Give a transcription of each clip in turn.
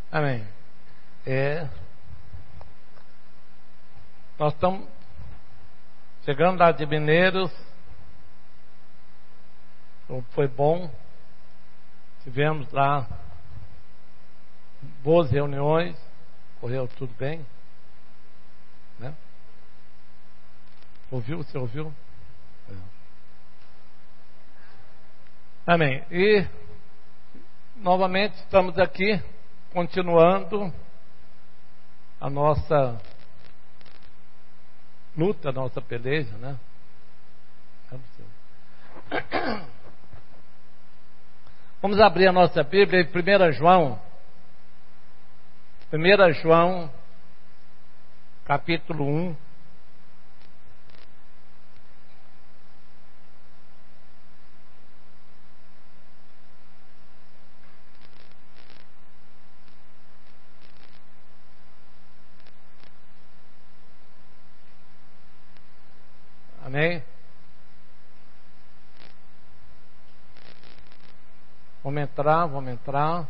Amém. Nós estamos chegando lá de Mineiros. Foi bom. Tivemos lá boas reuniões. Correu tudo bem, né? Ouviu? Você ouviu? Amém. E novamente estamos aqui continuando a nossa luta, a nossa peleja, né? Vamos abrir a nossa Bíblia em 1 João. 1 João, capítulo 1. Amém? Vamos entrar.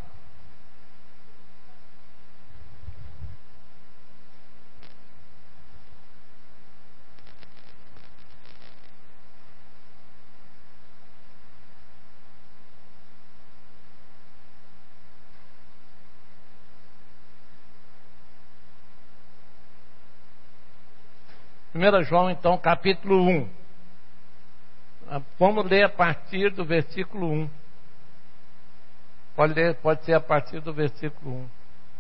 Primeira João, então, capítulo 1. Vamos ler a partir do versículo 1. Pode ser a partir do versículo 1.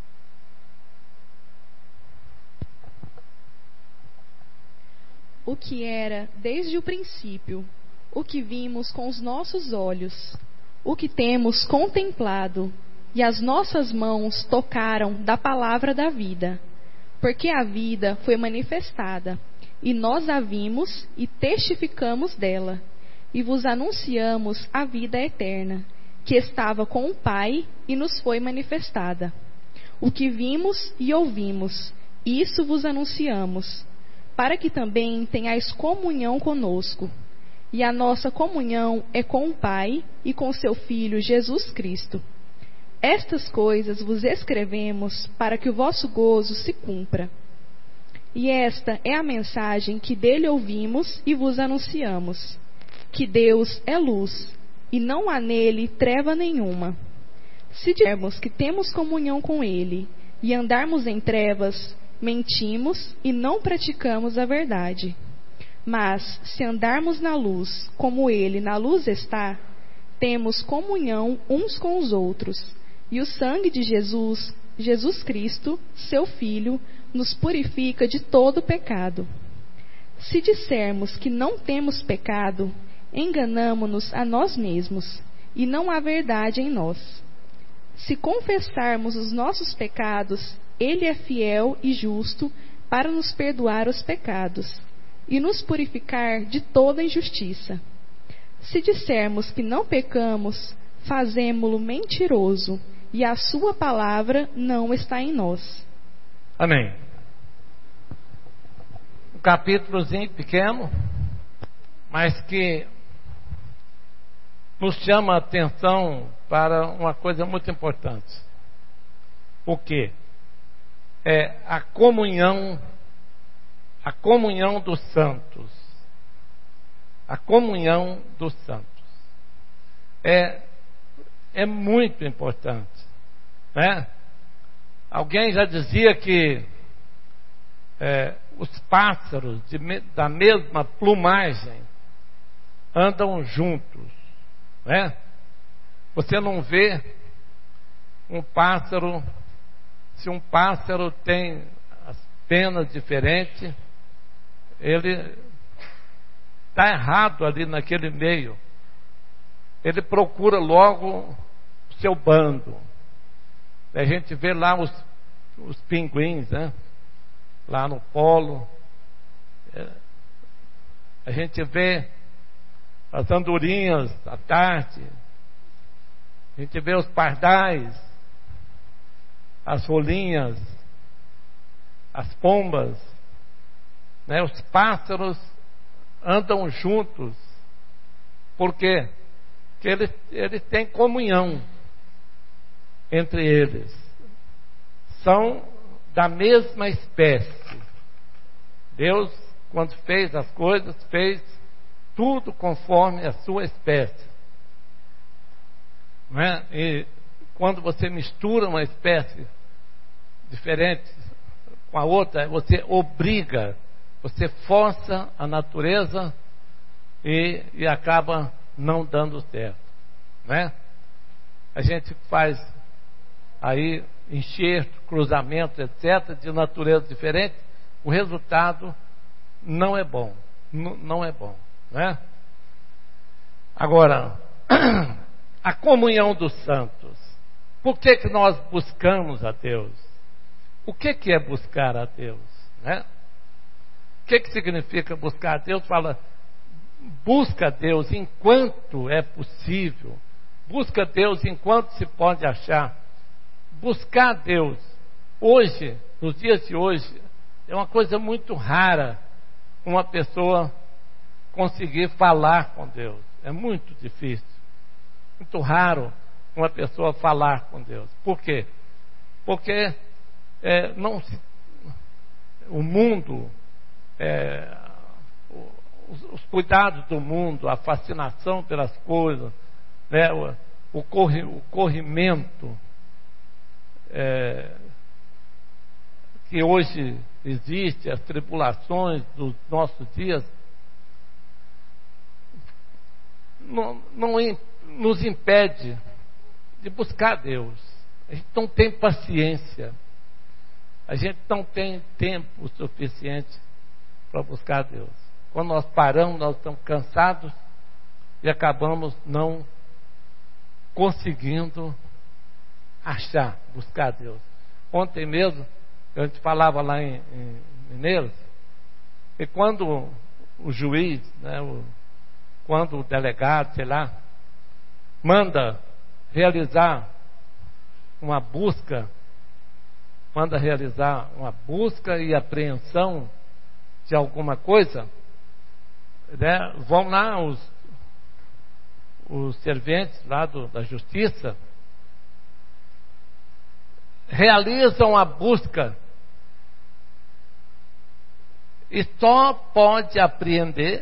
O que era desde o princípio, o que vimos com os nossos olhos, o que temos contemplado, e as nossas mãos tocaram da palavra da vida, porque a vida foi manifestada, e nós a vimos e testificamos dela, e vos anunciamos a vida eterna, que estava com o Pai e nos foi manifestada. O que vimos e ouvimos, isso vos anunciamos, para que também tenhais comunhão conosco. E a nossa comunhão é com o Pai e com seu Filho Jesus Cristo. Estas coisas vos escrevemos para que o vosso gozo se cumpra. E esta é a mensagem que dele ouvimos e vos anunciamos, que Deus é luz, e não há nele treva nenhuma. Se dissermos que temos comunhão com ele, e andarmos em trevas, mentimos e não praticamos a verdade. Mas, se andarmos na luz, como ele na luz está, temos comunhão uns com os outros, e o sangue de Jesus Cristo, seu Filho, nos purifica de todo pecado. Se dissermos que não temos pecado, enganamo-nos a nós mesmos, e não há verdade em nós. Se confessarmos os nossos pecados, ele é fiel e justo para nos perdoar os pecados e nos purificar de toda injustiça. Se dissermos que não pecamos, fazemo-lo mentiroso, e a sua palavra não está em nós. Amém. Um capítulozinho pequeno, mas que nos chama a atenção para uma coisa muito importante. O quê? É a comunhão dos santos. A comunhão dos santos. É muito importante, né? Alguém já dizia que os pássaros da mesma plumagem andam juntos, né? Você não vê um pássaro, se um pássaro tem as penas diferentes, ele está errado ali naquele meio. Ele procura logo o seu bando. A gente vê lá os pinguins, né? Lá no polo. A gente vê as andorinhas à tarde. A gente vê os pardais, as rolinhas, as pombas, né? Os pássaros andam juntos. Por quê? Porque eles têm comunhão entre eles. são da mesma espécie. Deus, quando fez as coisas, fez tudo conforme a sua espécie. Não é? E quando você mistura uma espécie diferente com a outra, você obriga, você força a natureza e acaba não dando certo. Não é? A gente faz aí enxerto, cruzamento, etc., de natureza diferente, o resultado não é bom. Não é bom. Né? Agora, a comunhão dos santos. Por que nós buscamos a Deus? O que é buscar a Deus? Né? O que significa buscar a Deus? Fala, busca a Deus enquanto é possível. Busca a Deus enquanto se pode achar. Buscar a Deus hoje, nos dias de hoje, é uma coisa muito rara uma pessoa conseguir falar com Deus. É muito difícil. Muito raro uma pessoa falar com Deus. Por quê? Porque o mundo, os cuidados do mundo, a fascinação pelas coisas, né, o corrimento que hoje existe, as tribulações dos nossos dias, não nos impede de buscar Deus. A gente não tem paciência, a gente não tem tempo suficiente para buscar Deus. Quando nós paramos, nós estamos cansados e acabamos não conseguindo buscar Deus. Ontem mesmo a gente falava lá em Mineiros, e quando o juiz, né, quando o delegado, sei lá, manda realizar uma busca e apreensão de alguma coisa, né, vão lá os serventes lá da justiça, realizam a busca e só pode apreender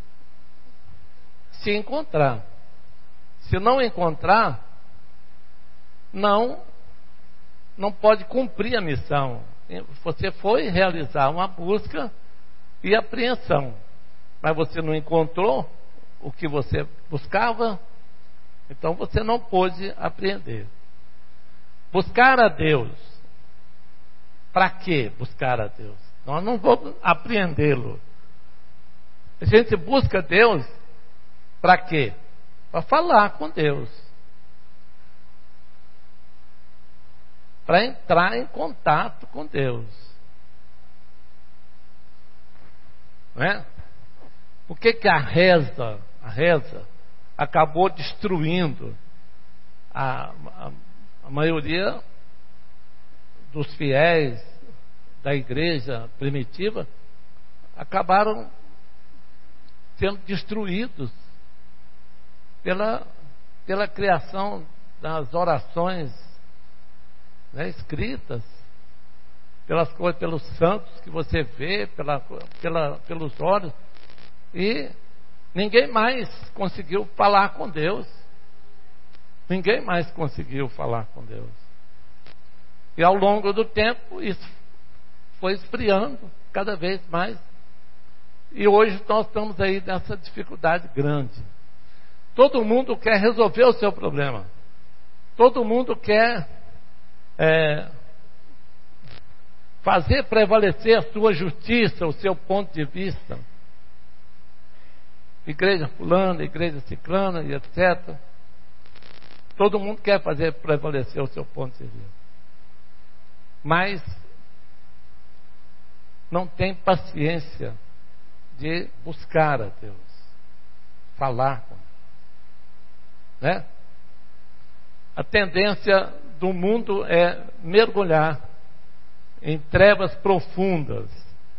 se encontrar. Se não encontrar, não pode cumprir a missão. Você foi realizar uma busca e apreensão, mas você não encontrou o que você buscava, então você não pôde apreender. Buscar a Deus. Para que buscar a Deus? Nós não vamos apreendê-lo. A gente busca Deus para quê? Para falar com Deus. Para entrar em contato com Deus. Não é? Por que a reza acabou destruindo a maioria dos fiéis da igreja primitiva? Acabaram sendo destruídos pela criação das orações, né, escritas, pelas coisas, pelos santos que você vê, pelos olhos, e ninguém mais conseguiu falar com Deus. Ninguém mais conseguiu falar com Deus. E ao longo do tempo isso foi esfriando cada vez mais. E hoje nós estamos aí nessa dificuldade grande. Todo mundo quer resolver o seu problema. Todo mundo quer fazer prevalecer a sua justiça, o seu ponto de vista. Igreja fulana, igreja ciclana e etc. Todo mundo quer fazer prevalecer o seu ponto de vista. Mas não tem paciência de buscar a Deus, falar com Deus, né? A tendência do mundo é mergulhar em trevas profundas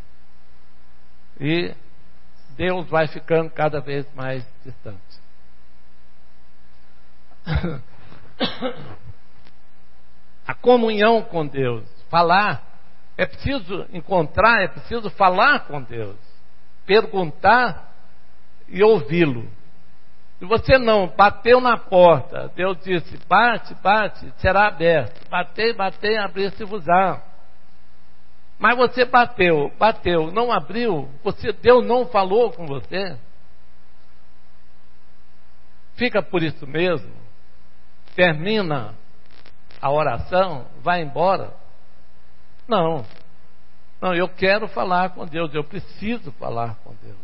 e Deus vai ficando cada vez mais distante. A comunhão com Deus. falar, é preciso encontrar, é preciso falar com Deus, perguntar e ouvi-lo. Se você não bateu na porta, Deus disse: bate, bate, será aberto. Batei, batei, abrir-se-vos-á. Mas você bateu, bateu, não abriu, Deus não falou com você. Fica por isso mesmo, termina a oração, vai embora. Não, eu quero falar com Deus, eu preciso falar com Deus.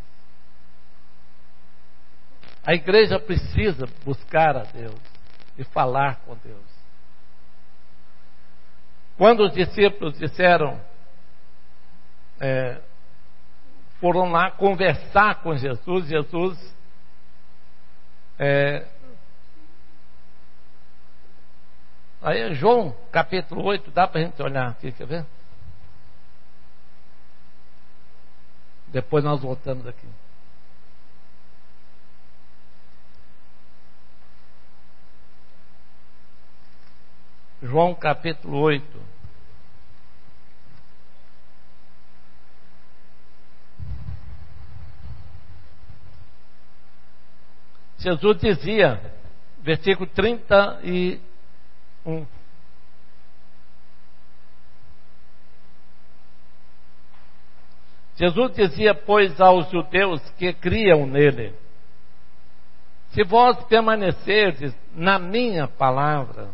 A igreja precisa buscar a Deus e falar com Deus. Quando os discípulos disseram, foram lá conversar com Jesus, aí João capítulo 8, dá para a gente olhar aqui, quer ver? Depois nós voltamos aqui. João capítulo 8. Jesus dizia, versículo 31. Jesus dizia, pois, aos judeus que criam nele: se vós permanecerdes na minha palavra,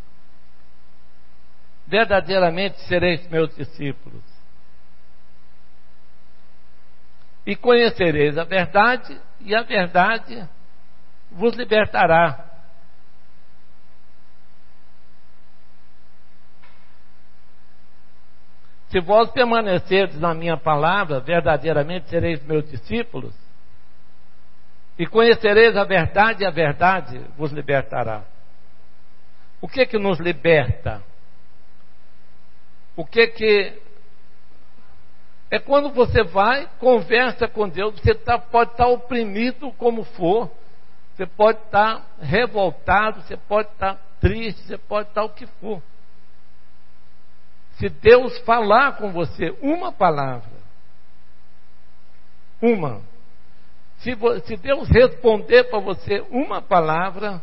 verdadeiramente sereis meus discípulos, e conhecereis a verdade, e a verdade vos libertará. Se vós permanecerdes na minha palavra, verdadeiramente sereis meus discípulos, e conhecereis a verdade, e a verdade vos libertará. O que nos liberta? É quando você vai, conversa com Deus. Você pode estar oprimido como for, você pode estar revoltado, você pode estar triste, você pode estar o que for. Se Deus falar com você uma palavra, se Deus responder para você uma palavra,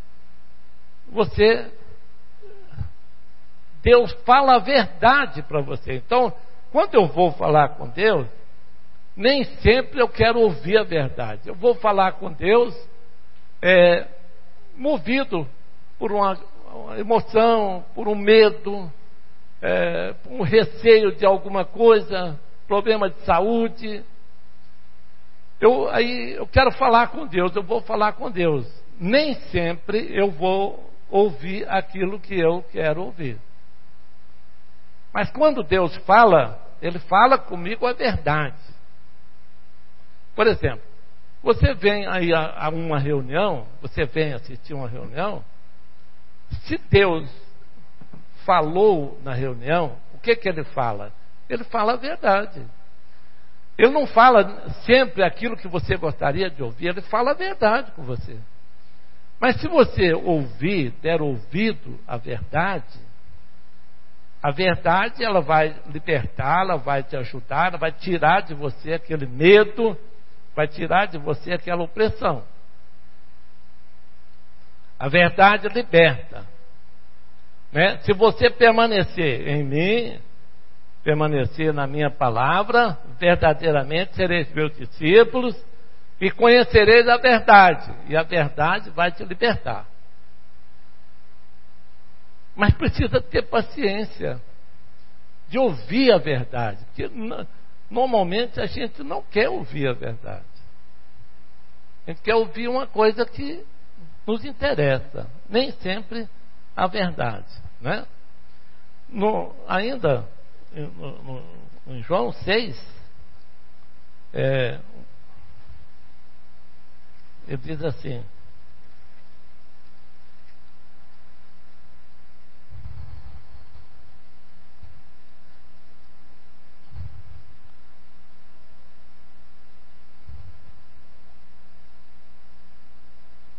Deus fala a verdade para você. Então, quando eu vou falar com Deus, nem sempre eu quero ouvir a verdade. Eu vou falar com Deus movido por uma emoção, por um medo, por um receio de alguma coisa, problema de saúde. Eu quero falar com Deus, eu vou falar com Deus. Nem sempre eu vou ouvir aquilo que eu quero ouvir. Mas quando Deus fala, Ele fala comigo a verdade. Por exemplo, você vem aí a uma reunião, você vem assistir uma reunião, se Deus falou na reunião, o que Ele fala? Ele fala a verdade. Ele não fala sempre aquilo que você gostaria de ouvir, Ele fala a verdade com você. Mas se você der ouvido à verdade, a verdade ela vai libertar, ela vai te ajudar, ela vai tirar de você aquele medo, vai tirar de você aquela opressão. A verdade liberta, né? Se você permanecer em mim, permanecer na minha palavra, verdadeiramente sereis meus discípulos e conhecereis a verdade, e a verdade vai te libertar. Mas precisa ter paciência de ouvir a verdade, porque normalmente a gente não quer ouvir a verdade. A gente quer ouvir uma coisa que nos interessa, nem sempre a verdade, né? Ainda em João 6, ele diz assim: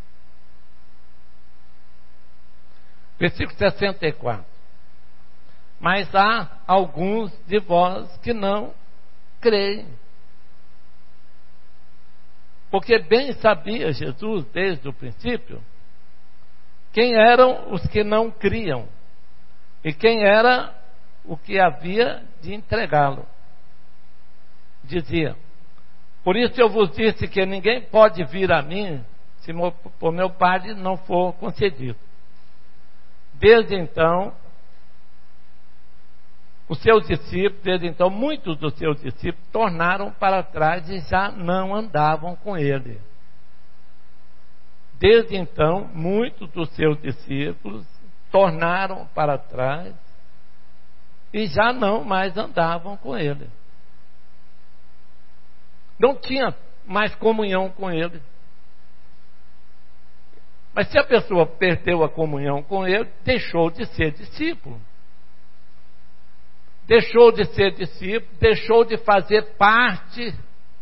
versículo 64: mas há alguns de vós que não creem. Porque bem sabia Jesus, desde o princípio, quem eram os que não criam e quem era o que havia de entregá-lo. Dizia: por isso eu vos disse que ninguém pode vir a mim se por meu Pai não for concedido. Desde então, muitos dos seus discípulos tornaram para trás e já não andavam com ele. Desde então, muitos dos seus discípulos tornaram para trás e já não mais andavam com ele. Não tinha mais comunhão com ele. Mas se a pessoa perdeu a comunhão com ele, deixou de ser discípulo. Deixou de ser discípulo, deixou de fazer parte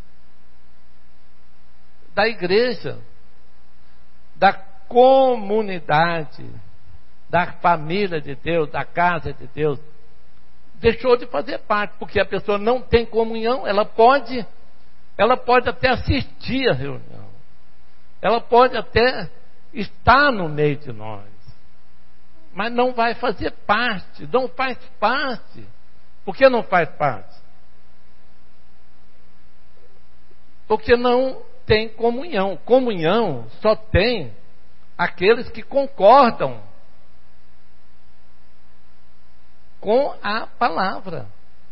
da igreja, da comunidade, da família de Deus, da casa de Deus. Deixou de fazer parte, porque a pessoa não tem comunhão. Ela pode até assistir a reunião, ela pode até estar no meio de nós, mas não vai fazer parte, não faz parte. Por que não faz parte? Porque não tem comunhão. Comunhão só tem aqueles que concordam com a palavra.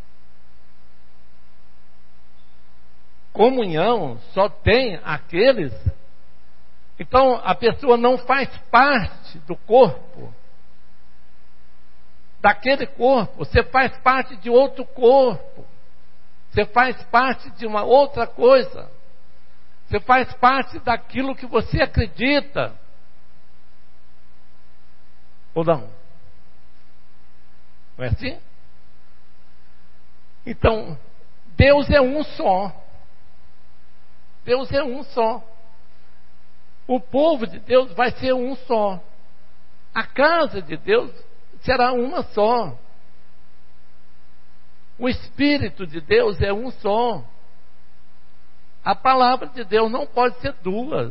Comunhão só tem aqueles. Então a pessoa não faz parte do corpo, daquele corpo. Você faz parte de outro corpo, você faz parte de uma outra coisa, você faz parte daquilo que você acredita, ou não? Não é assim? Então Deus é um só. Deus é um só. O povo de Deus vai ser um só. A casa de Deus será uma só. O Espírito de Deus é um só. A palavra de Deus não pode ser duas.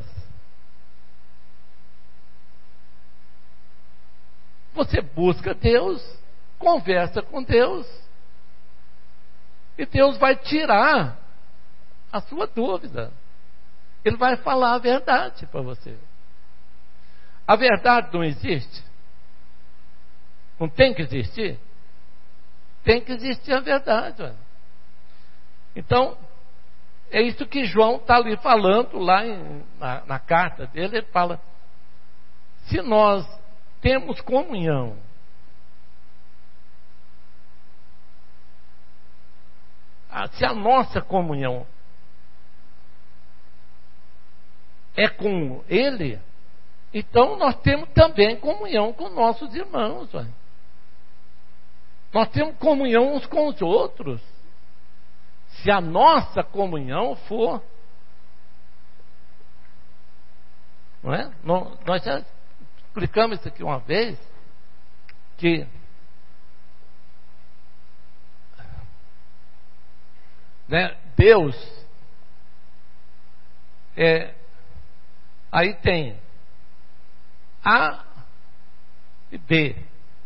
Você busca Deus, conversa com Deus, e Deus vai tirar a sua dúvida. Ele vai falar a verdade para você. A verdade não existe? Não tem que existir? Tem que existir a verdade. Então, é isso que João está ali falando, lá na carta dele. Ele fala: se nós temos comunhão, se a nossa comunhão é com Ele, então nós temos também comunhão com nossos irmãos. Nós temos comunhão uns com os outros. Se a nossa comunhão for, não é? Nós já explicamos isso aqui uma vez, que Deus aí tem A e B.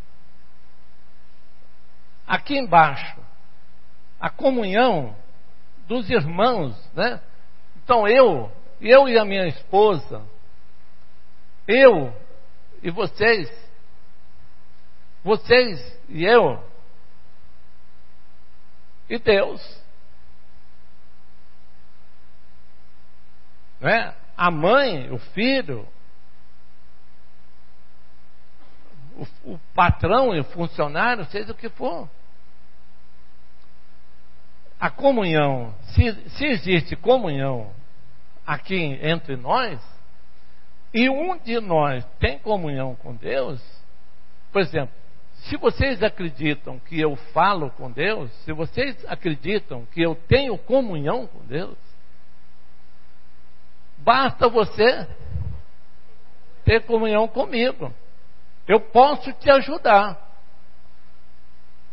Aqui embaixo, a comunhão dos irmãos, né? Então eu e a minha esposa, eu e vocês e eu, e Deus, né? A mãe, o filho, o patrão e o funcionário, seja o que for. A comunhão, se existe comunhão aqui entre nós, e um de nós tem comunhão com Deus, por exemplo, se vocês acreditam que eu falo com Deus, se vocês acreditam que eu tenho comunhão com Deus, basta você ter comunhão comigo. Eu posso te ajudar.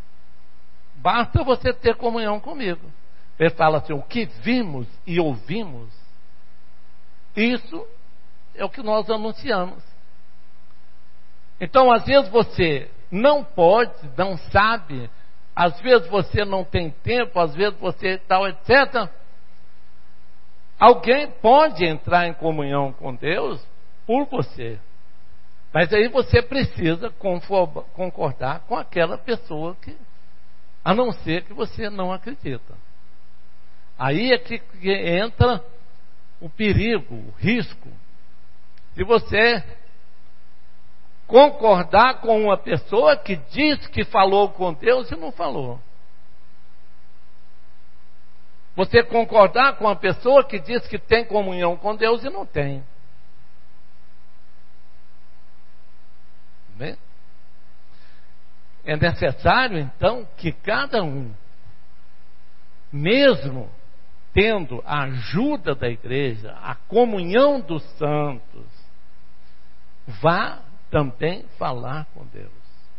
basta você ter comunhão comigo. Ele fala assim: o que vimos e ouvimos, isso é o que nós anunciamos. Então, às vezes você não pode, não sabe, às vezes você não tem tempo, às vezes você tal, etc. Alguém pode entrar em comunhão com Deus por você. Mas aí você precisa concordar com aquela pessoa que, a não ser que você não acredita. Aí é que entra o perigo, o risco de você concordar com uma pessoa que diz que falou com Deus e não falou. Você concordar com uma pessoa que diz que tem comunhão com Deus e não tem. Né? É necessário, então, que cada um, mesmo tendo a ajuda da igreja, a comunhão dos santos, vá também falar com Deus.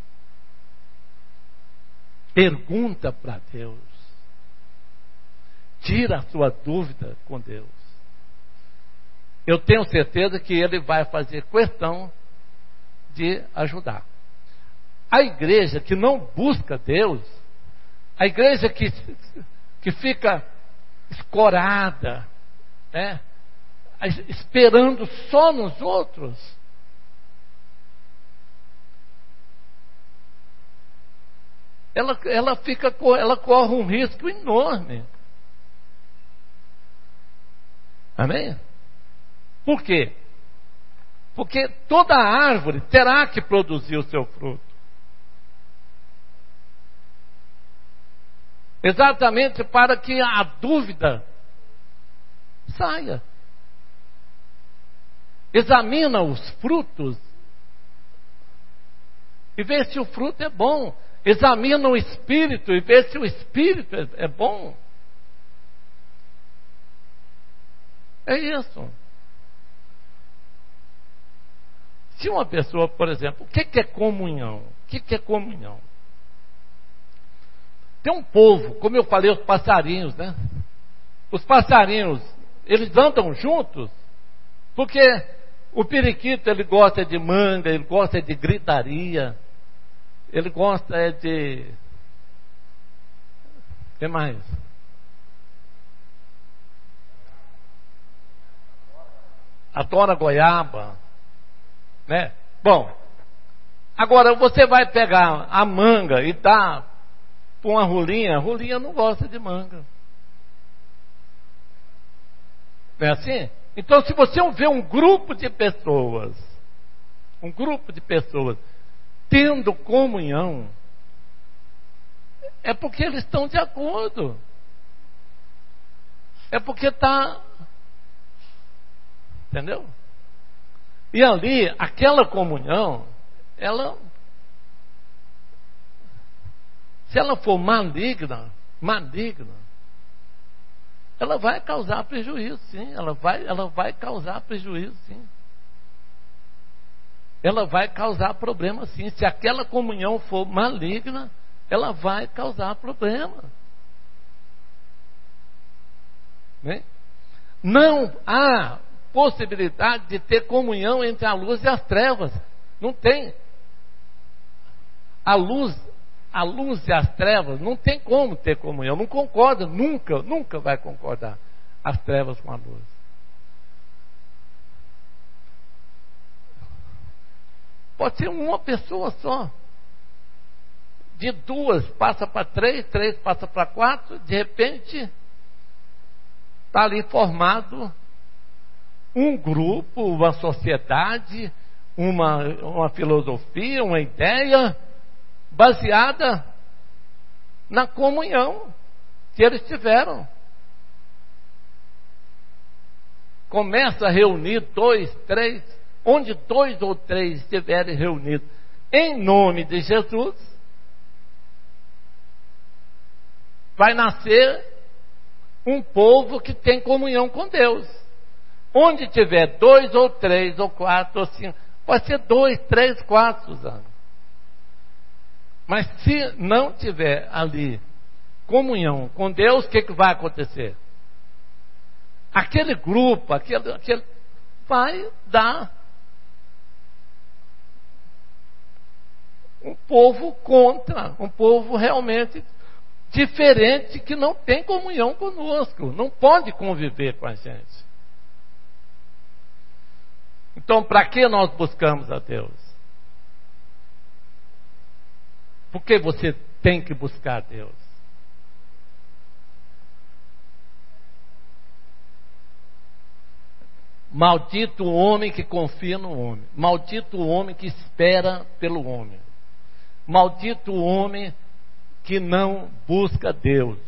Pergunta para Deus. Tira a sua dúvida com Deus. Eu tenho certeza que Ele vai fazer questão de ajudar. A igreja que não busca Deus, a igreja que fica escorada, né, esperando só nos outros, ela corre um risco enorme. Amém? Por quê? Porque toda árvore terá que produzir o seu fruto. Exatamente para que a dúvida saia. Examina os frutos e vê se o fruto é bom. Examina o espírito e vê se o espírito é bom. É isso. Se uma pessoa, por exemplo, o que é comunhão? O que é comunhão? Tem um povo, como eu falei, os passarinhos, né? Os passarinhos, eles andam juntos, porque o periquito, ele gosta de manga, ele gosta de gritaria, ele gosta de... O que mais? Adora goiaba, né? Bom, agora você vai pegar a manga e dar para uma rolinha, a rolinha não gosta de manga. Não é assim? Então, se você vê um grupo de pessoas tendo comunhão, é porque eles estão de acordo. É porque está... Entendeu? E ali, aquela comunhão, se ela for maligna, ela vai causar prejuízo, sim. Ela vai causar prejuízo, sim. Ela vai causar problema, sim. Se aquela comunhão for maligna, ela vai causar problema. Né? Não há possibilidade de ter comunhão entre a luz e as trevas. Não tem. A luz e as trevas não tem como ter comunhão. Não concorda, nunca vai concordar as trevas com a luz. Pode ser uma pessoa só. De 2 passa para 3, 3 passa para 4, de repente está ali formado um grupo, uma sociedade, uma filosofia, uma ideia baseada na comunhão que eles tiveram. Começa a reunir 2, 3, onde 2 ou 3 estiverem reunidos em nome de Jesus, vai nascer um povo que tem comunhão com Deus. Onde tiver 2 ou 3 ou 4 ou 5, pode ser 2, 3, 4, Suzana. Mas se não tiver ali comunhão com Deus, o que vai acontecer? Aquele grupo, aquele vai dar um povo contra, um povo realmente diferente, que não tem comunhão conosco, não pode conviver com a gente. Então, para que nós buscamos a Deus? Por que você tem que buscar a Deus? Maldito o homem que confia no homem. Maldito o homem que espera pelo homem. Maldito o homem que não busca Deus.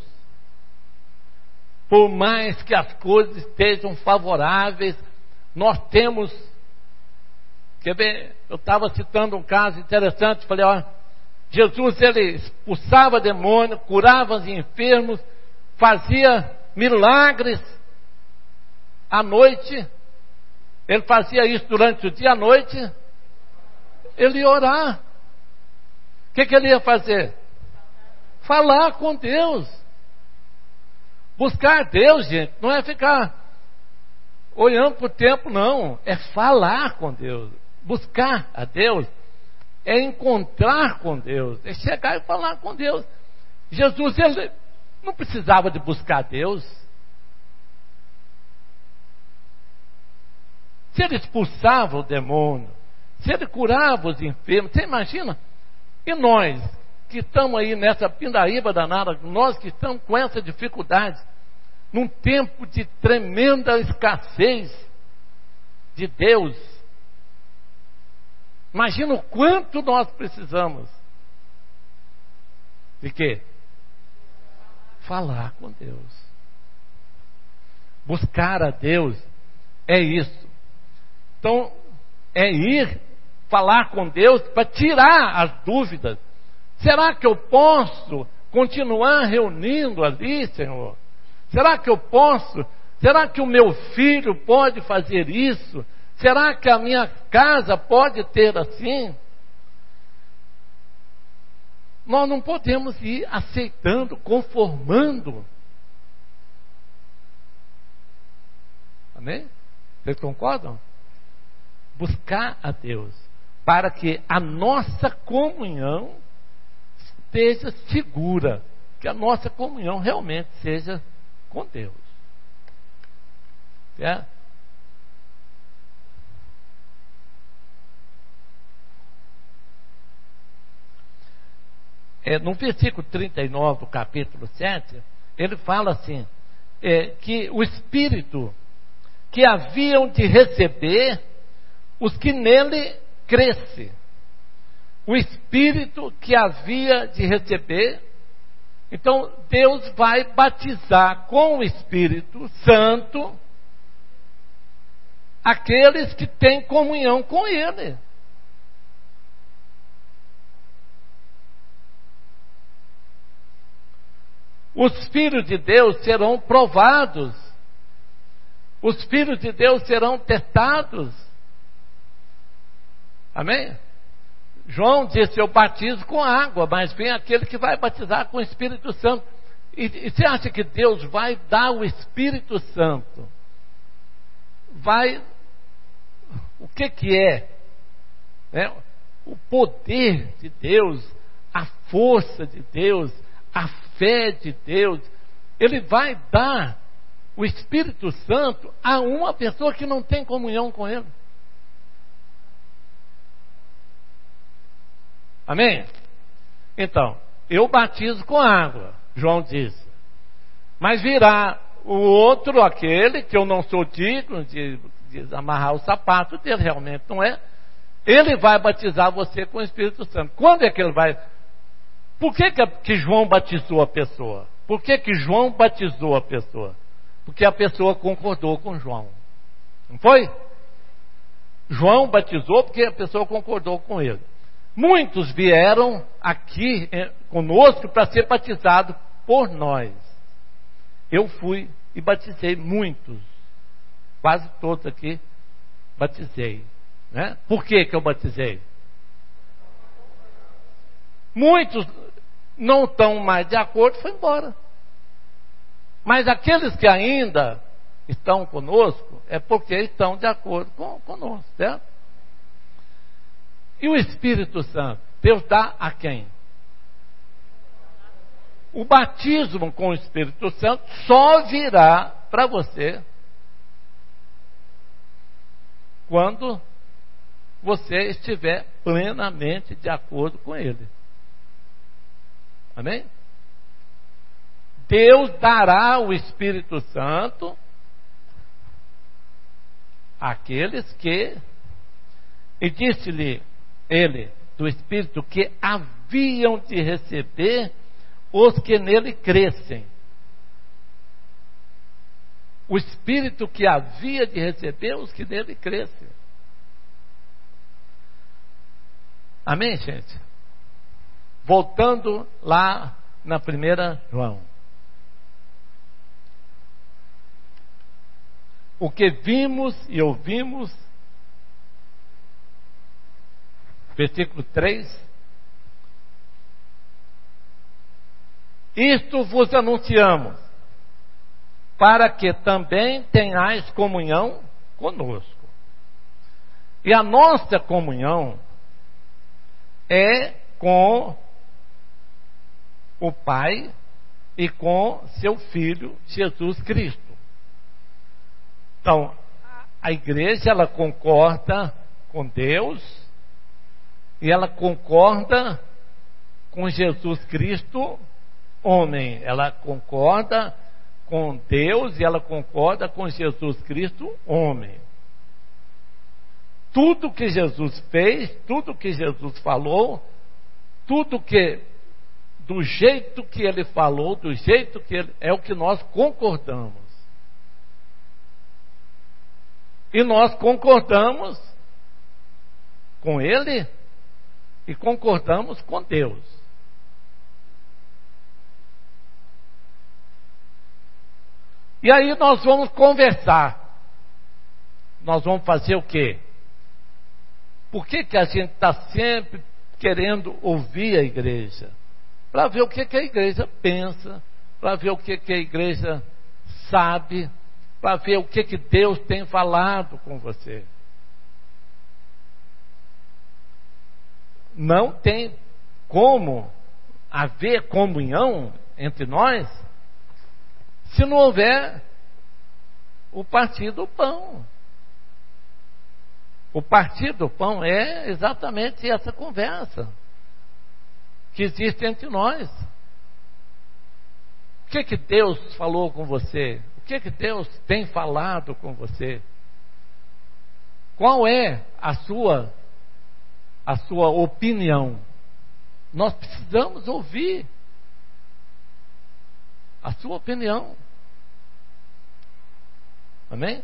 Por mais que as coisas estejam favoráveis, nós temos... Quer ver? Eu estava citando um caso interessante. Falei, ó, Jesus, ele expulsava demônios, curava os enfermos, fazia milagres à noite. Ele fazia isso durante o dia, à noite ele ia orar. O que ele ia fazer? Falar com Deus. Buscar Deus, gente, não é ficar olhando para o tempo, não. É falar com Deus. Buscar a Deus é encontrar com Deus, é chegar e falar com Deus. Jesus, ele não precisava de buscar Deus. Se ele expulsava o demônio, se ele curava os enfermos, você imagina? E nós, que estamos aí nessa pindaíba danada, nós que estamos com essa dificuldade, num tempo de tremenda escassez de Deus, imagina o quanto nós precisamos de quê? Falar com Deus. Buscar a Deus é isso. Então, é ir falar com Deus para tirar as dúvidas. Será que eu posso continuar reunindo ali, Senhor? Será que eu posso? Será que o meu filho pode fazer isso? Será que a minha casa pode ter assim? Nós não podemos ir aceitando, conformando. Amém? Vocês concordam? Buscar a Deus, para que a nossa comunhão esteja segura, que a nossa comunhão realmente seja com Deus. É? No versículo 39 do capítulo 7, ele fala assim, que o Espírito que haviam de receber os que nele crescem. O Espírito que havia de receber. Então Deus vai batizar com o Espírito Santo aqueles que têm comunhão com Ele. Os filhos de Deus serão provados. Os filhos de Deus serão testados. Amém? João disse, eu batizo com água, mas vem aquele que vai batizar com o Espírito Santo. E você acha que Deus vai dar o Espírito Santo? O que é? O poder de Deus, a força de Deus, a fé de Deus. Ele vai dar o Espírito Santo a uma pessoa que não tem comunhão com Ele. Amém? Então, eu batizo com água, João disse. Mas virá o outro, aquele que eu não sou digno de amarrar o sapato dele, realmente não é. Ele vai batizar você com o Espírito Santo. Quando é que ele vai? Por que João batizou a pessoa? Por que João batizou a pessoa? Porque a pessoa concordou com João. Não foi? João batizou porque a pessoa concordou com ele. Muitos vieram aqui conosco para ser batizados por nós. Eu fui e batizei muitos. Quase todos aqui batizei. Né? Por que eu batizei? Muitos não estão mais de acordo, foi embora. Mas aqueles que ainda estão conosco, é porque estão de acordo conosco, certo? E o Espírito Santo, Deus dá a quem? O batismo com o Espírito Santo só virá para você quando você estiver plenamente de acordo com Ele. Amém? Deus dará o Espírito Santo àqueles que, e disse-lhe ele, do Espírito, que haviam de receber os que nele crescem. O Espírito que havia de receber os que nele crescem. Amém, gente? Voltando lá na 1 João. O que vimos e ouvimos, versículo 3, isto vos anunciamos, para que também tenhais comunhão conosco. E a nossa comunhão é com o Pai e com seu Filho Jesus Cristo. Então, a igreja, ela concorda com Deus e ela concorda com Jesus Cristo, homem. Ela concorda com Deus e ela concorda com Jesus Cristo, homem. Tudo que Jesus fez, tudo que Jesus falou, tudo que, do jeito que ele falou, do jeito que ele, é o que nós concordamos. E nós concordamos com ele e concordamos com Deus. E aí nós vamos conversar. Nós vamos fazer o quê? Por que a gente está sempre querendo ouvir a igreja? Para ver o que a igreja pensa, para ver o que a igreja sabe, para ver o que Deus tem falado com você. Não tem como haver comunhão entre nós se não houver o partir do pão. O partir do pão é exatamente essa conversa que existe entre nós. O que Deus falou com você? O que Deus tem falado com você? Qual é a sua opinião? Nós precisamos ouvir a sua opinião. Amém?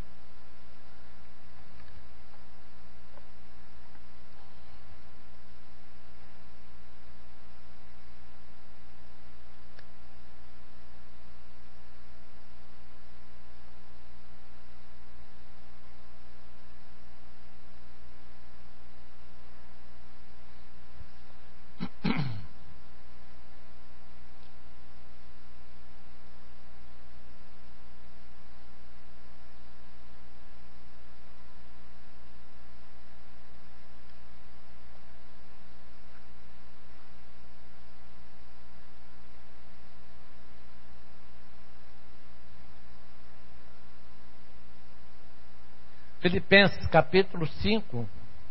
Filipenses capítulo 5,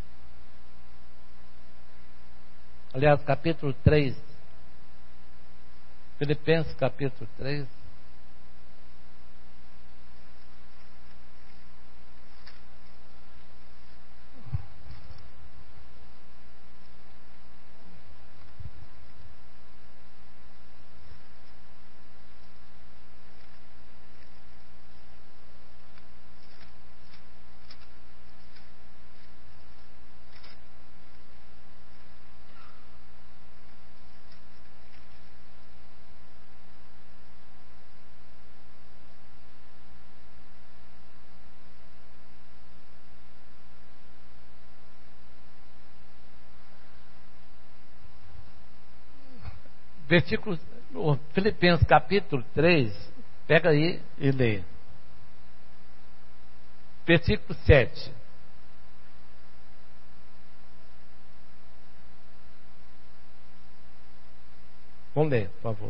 aliás, capítulo 3. Filipenses capítulo 3. versículo, Filipenses capítulo 3, pega aí e lê. Versículo 7. Vamos ler, por favor.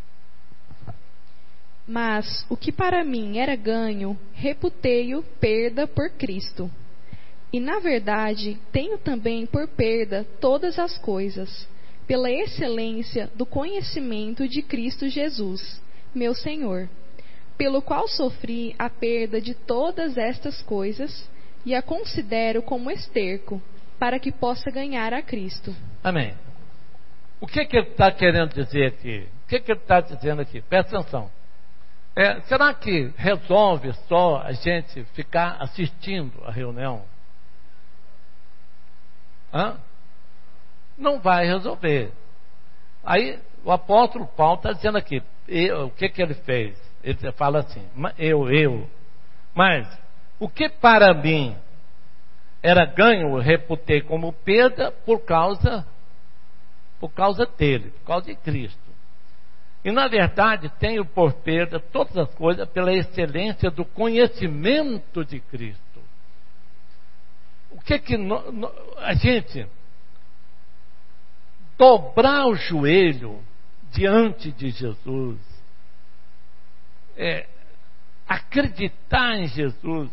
Mas o que para mim era ganho, reputei-o perda por Cristo. E na verdade, tenho também por perda todas as coisas, pela excelência do conhecimento de Cristo Jesus, meu Senhor, pelo qual sofri a perda de todas estas coisas e a considero como esterco, para que possa ganhar a Cristo. Amém. O que ele está querendo dizer aqui? O que ele está dizendo aqui? Presta atenção. Será que resolve só a gente ficar assistindo a reunião? Não vai resolver. Aí o apóstolo Paulo está dizendo aqui, o que ele fez? Ele fala assim, mas o que para mim era ganho, eu reputei como perda por causa dele, por causa de Cristo. E na verdade tenho por perda todas as coisas pela excelência do conhecimento de Cristo. O que a gente dobrar o joelho diante de Jesus, acreditar em Jesus,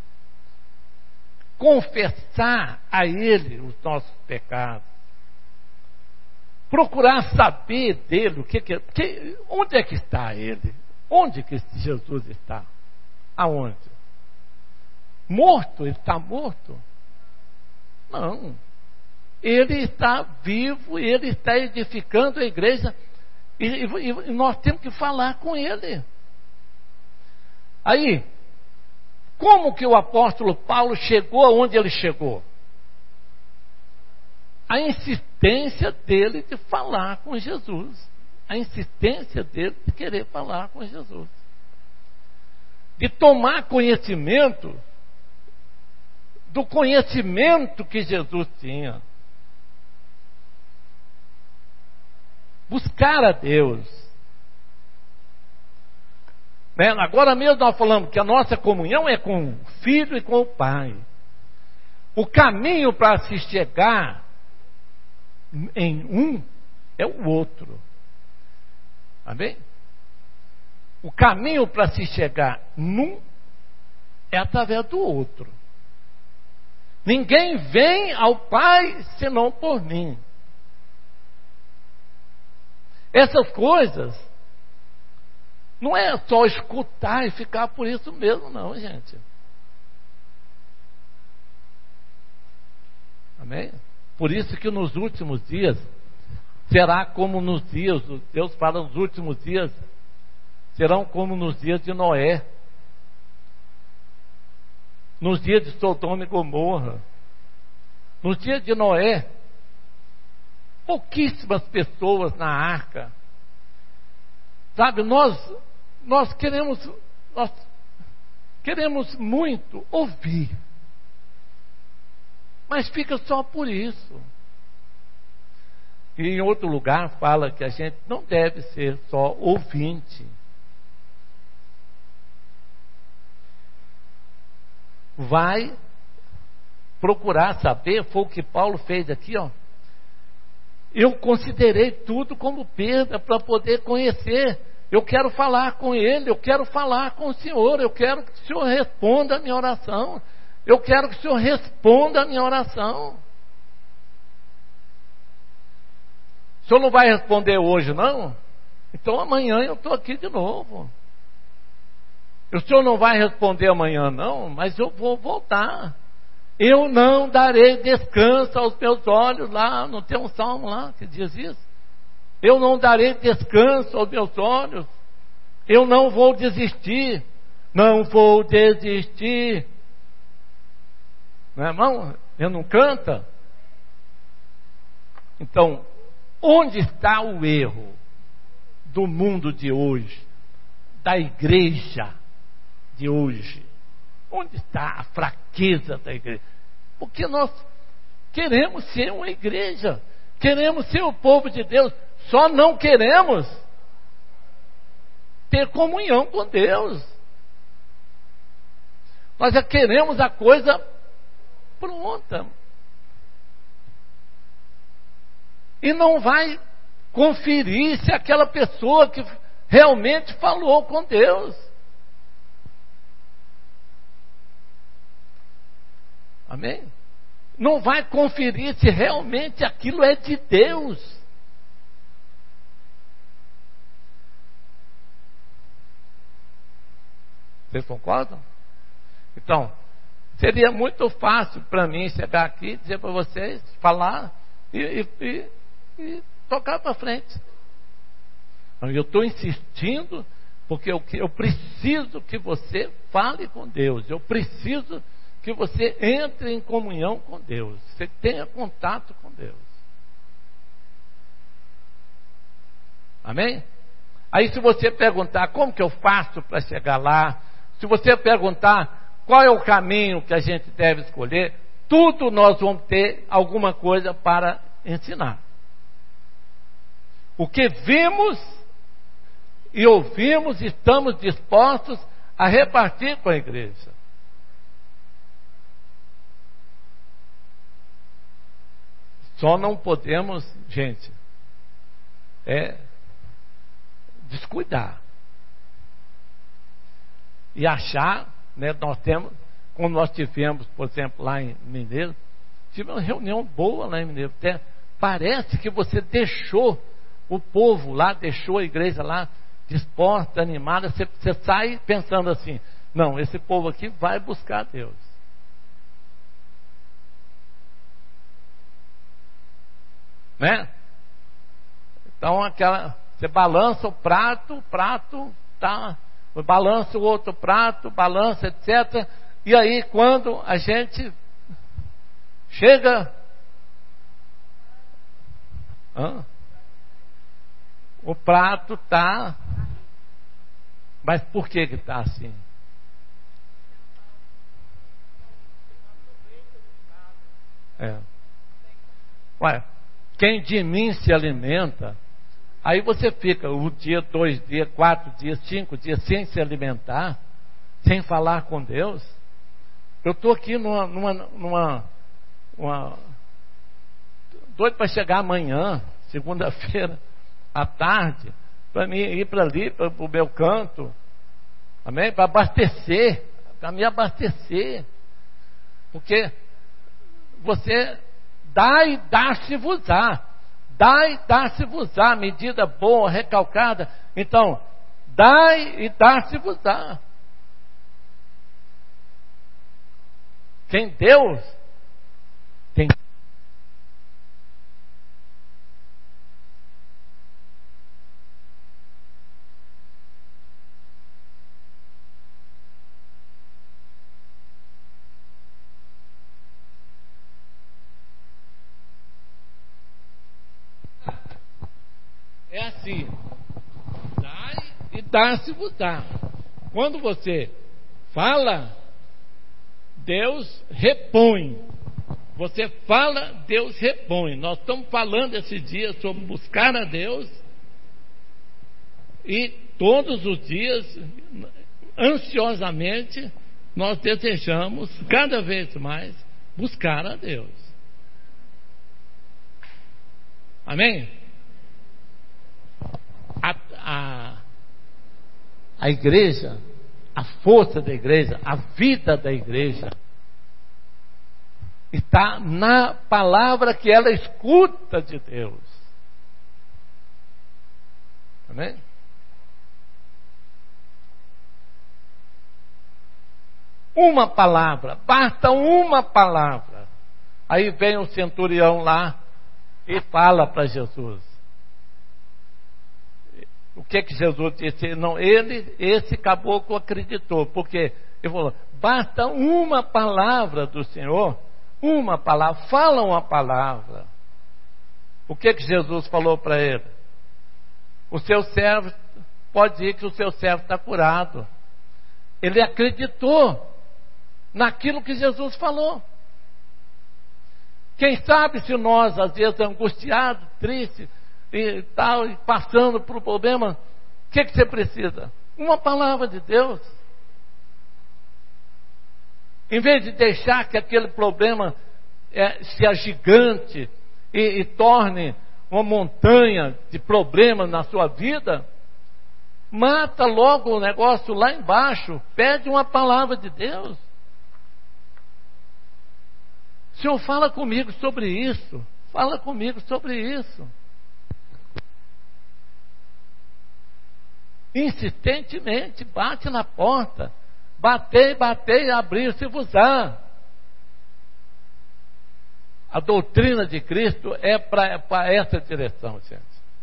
confessar a Ele os nossos pecados, procurar saber dele onde é que está Ele, onde que Jesus está, aonde? Morto? Ele está morto? Não. Ele está vivo, ele está edificando a igreja e nós temos que falar com ele. Aí, como que o apóstolo Paulo chegou aonde ele chegou? A insistência dele de falar com Jesus, a insistência dele de querer falar com Jesus, de tomar conhecimento do conhecimento que Jesus tinha, buscar a Deus. Agora mesmo nós falamos que a nossa comunhão é com o Filho e com o Pai. O caminho para se chegar em um é o outro. Amém? O caminho para se chegar num é através do outro. Ninguém vem ao Pai senão por mim. Essas coisas não é só escutar e ficar por isso mesmo, não, gente. Amém? Por isso que nos últimos dias será como nos dias, Deus fala, nos últimos dias serão como nos dias de Noé, nos dias de Sodoma e Gomorra. Nos dias de Noé, pouquíssimas pessoas na arca. Sabe, nós queremos muito ouvir, mas fica só por isso. E em outro lugar fala que a gente não deve ser só ouvinte. Vai procurar saber, foi o que Paulo fez aqui, ó. Eu considerei tudo como perda para poder conhecer. Eu quero falar com Ele, eu quero falar com o Senhor, eu quero que o Senhor responda a minha oração. Eu quero que o Senhor responda a minha oração. O Senhor não vai responder hoje, não? Então amanhã eu estou aqui de novo. O Senhor não vai responder amanhã, não, mas eu vou voltar. Eu não darei descanso aos meus olhos. Lá, não tem um salmo lá que diz isso? Eu não darei descanso aos meus olhos. Eu não vou desistir. Não vou desistir. Não é, irmão? Ele não canta? Então, onde está o erro do mundo de hoje? Da igreja de hoje? Onde está a fraqueza da igreja? Porque nós queremos ser uma igreja, queremos ser o povo de Deus, só não queremos ter comunhão com Deus. Nós já queremos a coisa pronta. E não vai conferir se aquela pessoa que realmente falou com Deus. Amém? Não vai conferir se realmente aquilo é de Deus. Vocês concordam? Então, seria muito fácil para mim chegar aqui e dizer para vocês, falar e tocar para frente. Eu estou insistindo porque eu preciso que você fale com Deus. Eu preciso que você entre em comunhão com Deus. Você tenha contato com Deus. Amém? Aí se você perguntar como que eu faço para chegar lá, se você perguntar qual é o caminho que a gente deve escolher, tudo nós vamos ter alguma coisa para ensinar. O que vimos e ouvimos, estamos dispostos a repartir com a igreja. Só não podemos, gente, descuidar. E achar, né, nós temos, como nós tivemos, por exemplo, lá em Mineiro, tivemos uma reunião boa lá em Mineiro. Até parece que você deixou o povo lá, deixou a igreja lá disposta, animada. Você sai pensando assim: não, esse povo aqui vai buscar Deus. Né? Então você balança o prato tá, balança o outro prato, balança, etc. E aí quando a gente chega, o prato tá, mas por que está assim? Ué, quem de mim se alimenta, aí você fica 1 dia, 2 dias, 4 dias, 5 dias sem se alimentar, sem falar com Deus. Eu estou aqui doido para chegar amanhã, segunda-feira, à tarde, para mim ir para ali, para o meu canto, amém? Para abastecer, para me abastecer, porque você dá e dá-se-vos-á. Dá e dá-se-vos-á. Medida boa, recalcada. Então, dá e dá-se-vos-á. Quem Deus tem. É assim, dai e dá-se-vos-á. Quando você fala, Deus repõe. Você fala, Deus repõe. Nós estamos falando esse dia sobre buscar a Deus, e todos os dias, ansiosamente, nós desejamos cada vez mais buscar a Deus. Amém? A igreja, a força da igreja, a vida da igreja está na palavra que ela escuta de Deus. Amém? Uma palavra, basta uma palavra. Aí vem o centurião lá e fala para Jesus. O que Jesus disse? Não, esse caboclo acreditou, porque ele falou: basta uma palavra do Senhor, uma palavra, fala uma palavra. O que Jesus falou para ele? O seu servo, pode ir que o seu servo está curado. Ele acreditou naquilo que Jesus falou. Quem sabe se nós, às vezes, angustiados, tristes, e tal, e passando por um problema, o que você precisa? Uma palavra de Deus. Em vez de deixar que aquele problema se agigante e torne uma montanha de problemas na sua vida, mata logo o negócio lá embaixo, pede uma palavra de Deus. Senhor, fala comigo sobre isso. Fala comigo sobre isso. Insistentemente, bate na porta. Batei, batei, abriu-se-vos-á. A doutrina de Cristo é para essa direção, gente.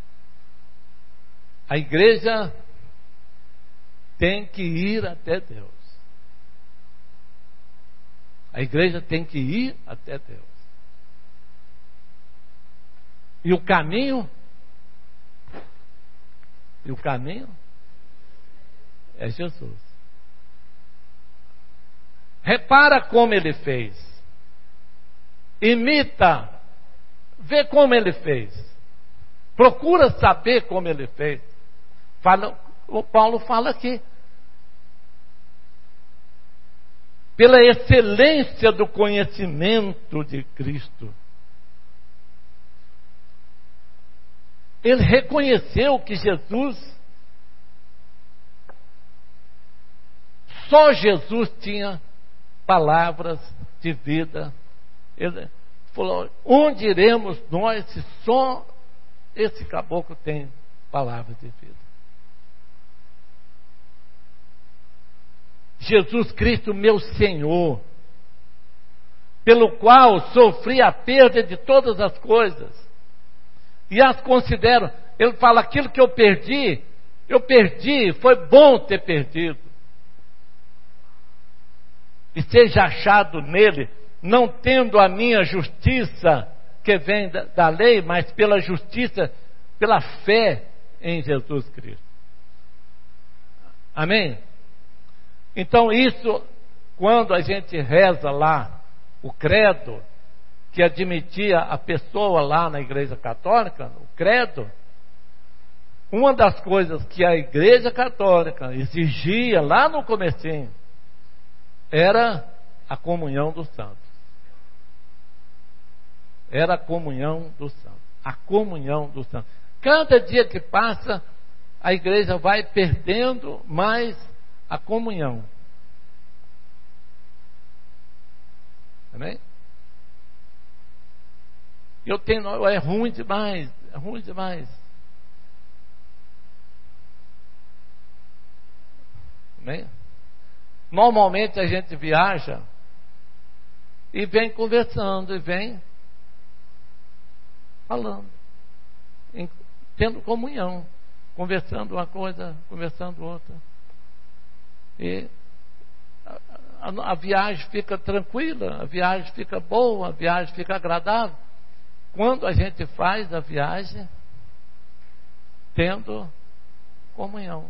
A igreja tem que ir até Deus. A igreja tem que ir até Deus. E o caminho é Jesus. Repara como ele fez. Imita. Vê como ele fez. Procura saber como ele fez. O Paulo fala aqui. Pela excelência do conhecimento de Cristo. Ele reconheceu que só Jesus tinha palavras de vida. Ele falou: onde iremos nós se só esse caboclo tem palavras de vida? Jesus Cristo, meu Senhor, pelo qual sofri a perda de todas as coisas e as considero. Ele fala: aquilo que eu perdi, foi bom ter perdido. E seja achado nele, não tendo a minha justiça que vem da lei, mas pela justiça, pela fé em Jesus Cristo. Amém? Então isso, quando a gente reza lá o credo, que admitia a pessoa lá na Igreja Católica, o credo, uma das coisas que a Igreja Católica exigia lá no comecinho era a comunhão dos santos. Era a comunhão dos santos. A comunhão dos santos. Cada dia que passa, a igreja vai perdendo mais a comunhão. Amém? É ruim demais. É ruim demais. Amém? Normalmente a gente viaja e vem conversando, e vem falando, tendo comunhão, conversando uma coisa, conversando outra. E a viagem fica tranquila, a viagem fica boa, a viagem fica agradável. Quando a gente faz a viagem tendo comunhão,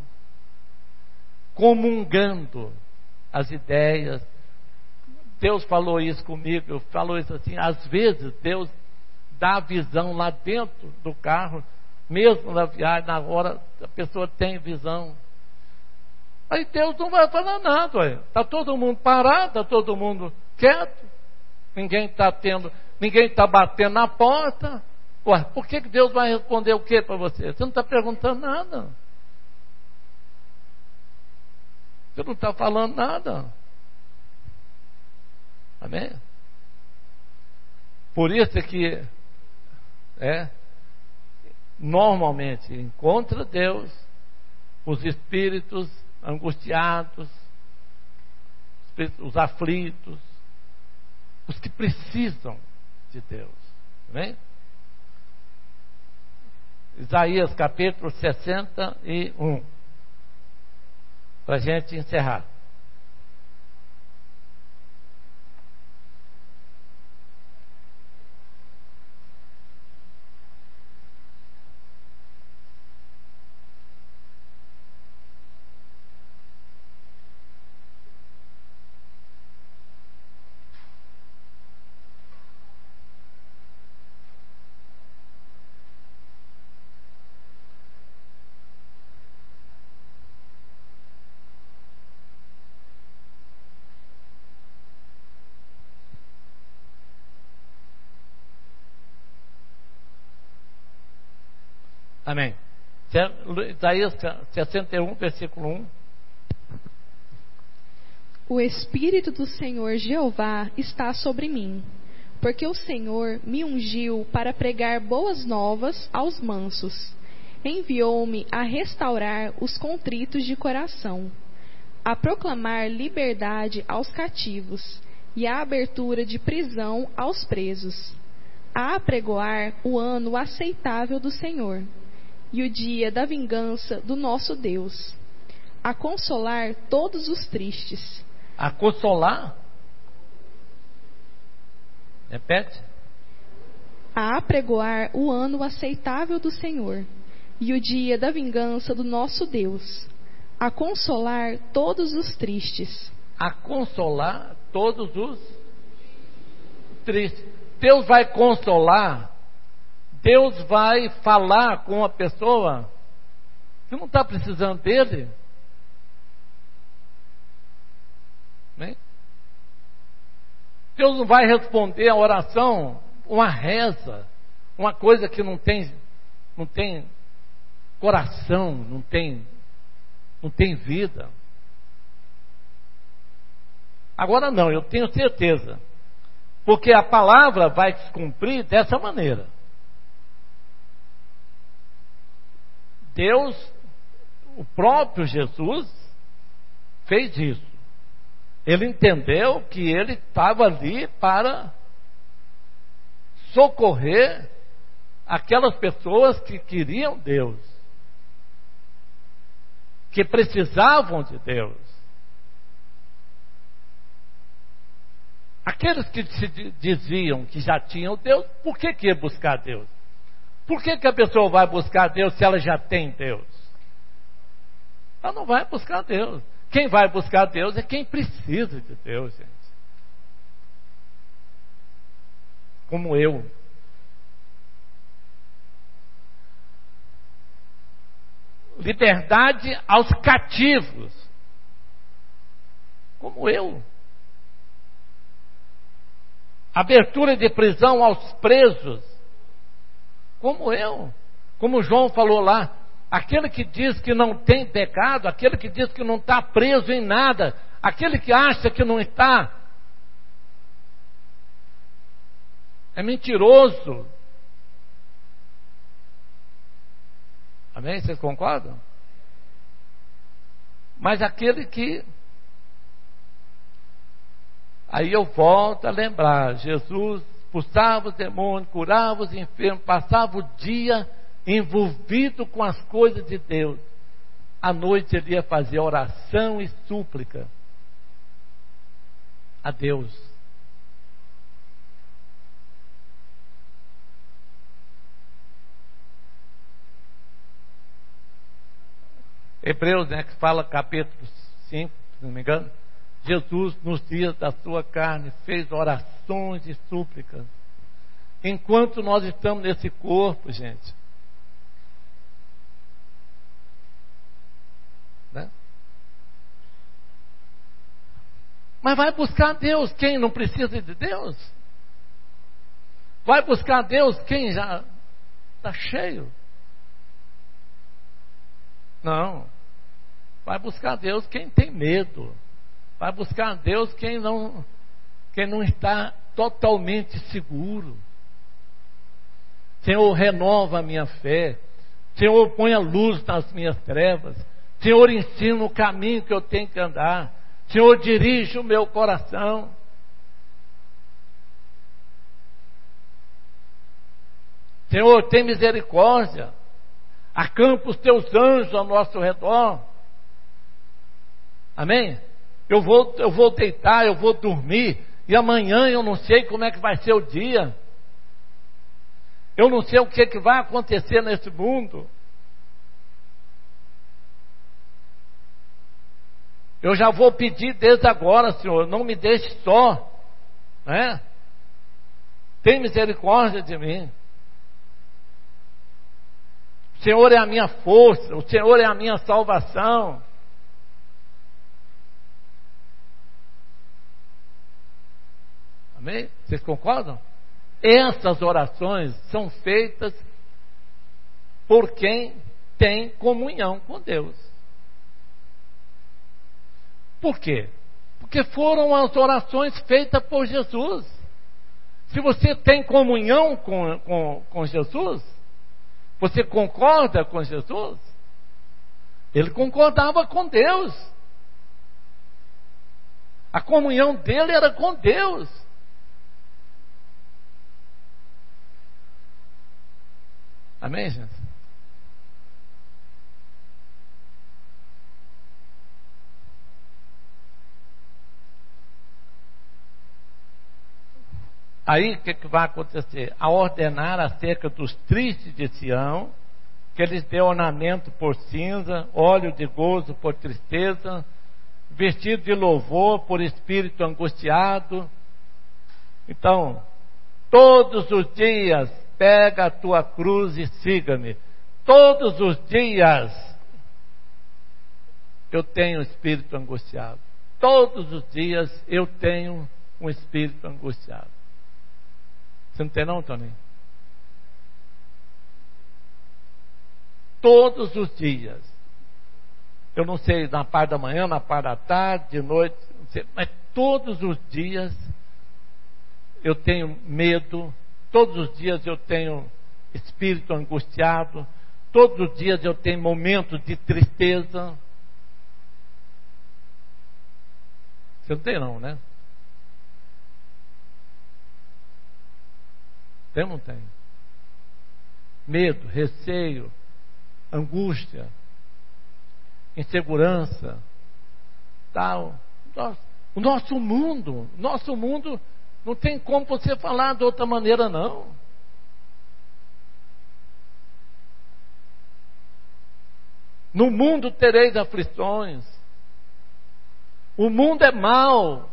comungando as ideias. Deus falou isso comigo, falou isso assim. Às vezes Deus dá a visão lá dentro do carro, mesmo na viagem, na hora a pessoa tem visão. Aí Deus não vai falar nada, está todo mundo parado, está todo mundo quieto, ninguém está batendo na porta. Ué, por que Deus vai responder o que para você? Você não está perguntando nada. Você não está falando nada. Amém? Por isso que normalmente encontra Deus os espíritos angustiados, os aflitos, os que precisam de Deus. Amém? Isaías capítulo 61. Para a gente encerrar. Amém. Isaías 61, versículo 1. O Espírito do Senhor Jeová está sobre mim, porque o Senhor me ungiu para pregar boas novas aos mansos. Enviou-me a restaurar os contritos de coração, a proclamar liberdade aos cativos e a abertura de prisão aos presos, a apregoar o ano aceitável do Senhor e o dia da vingança do nosso Deus, a consolar todos os tristes. A consolar? Repete. A apregoar o ano aceitável do Senhor e o dia da vingança do nosso Deus, a consolar todos os tristes. A consolar todos os tristes. Deus vai consolar, Deus vai falar com a pessoa que não está precisando dele. Né? Deus não vai responder a oração, uma reza, uma coisa que não tem coração, não tem vida. Agora não, eu tenho certeza, porque a palavra vai se cumprir dessa maneira. Deus, o próprio Jesus, fez isso. Ele entendeu que ele estava ali para socorrer aquelas pessoas que queriam Deus, que precisavam de Deus. Aqueles que se diziam que já tinham Deus, por que ia buscar Deus? Por que a pessoa vai buscar Deus se ela já tem Deus? Ela não vai buscar Deus. Quem vai buscar Deus é quem precisa de Deus, gente. Como eu. Liberdade aos cativos. Como eu. Abertura de prisão aos presos. Como eu. Como João falou lá. Aquele que diz que não tem pecado, aquele que diz que não está preso em nada, aquele que acha que não está, é mentiroso. Amém? Vocês concordam? Mas aquele que... Aí eu volto a lembrar, Jesus expulsava os demônios, curava os enfermos, passava o dia envolvido com as coisas de Deus. À noite ele ia fazer oração e súplica a Deus. Hebreus, que fala capítulo 5, se não me engano, Jesus nos dias da sua carne fez orações e súplicas. Enquanto nós estamos nesse corpo, gente, né? Mas vai buscar Deus quem não precisa de Deus? Vai buscar Deus quem já está cheio? Não. Vai buscar Deus quem tem medo. Vai buscar Deus quem não está totalmente seguro. Senhor, renova a minha fé. Senhor, põe a luz nas minhas trevas. Senhor, ensina o caminho que eu tenho que andar. Senhor, dirige o meu coração. Senhor, tem misericórdia. Acampa os teus anjos ao nosso redor. Amém? Eu vou deitar, eu vou dormir. E amanhã eu não sei como é que vai ser o dia. Eu não sei o que vai acontecer nesse mundo. Eu já vou pedir desde agora, Senhor, não me deixe só, né? Tem misericórdia de mim. O Senhor é a minha força, o Senhor é a minha salvação. Amém? Vocês concordam? Essas orações são feitas por quem tem comunhão com Deus. Por quê? Porque foram as orações feitas por Jesus. Se você tem comunhão com Jesus, você concorda com Jesus? Ele concordava com Deus. A comunhão dele era com Deus. Amém, gente? Aí o que vai acontecer? A ordenar acerca dos tristes de Sião, que eles dê ornamento por cinza, óleo de gozo por tristeza, vestido de louvor por espírito angustiado. Então, todos os dias pega a tua cruz e siga-me. Todos os dias eu tenho espírito angustiado. Todos os dias eu tenho um espírito angustiado. Você não tem não, Tony? Todos os dias. Eu não sei, na parte da manhã, na parte da tarde, de noite, não sei, mas todos os dias eu tenho medo, todos os dias eu tenho espírito angustiado, todos os dias eu tenho momentos de tristeza. Você não tem não, né? Tem ou não tem? Medo, receio, angústia, insegurança, tal. O nosso mundo não tem como você falar de outra maneira, não. No mundo tereis aflições. O mundo é mau.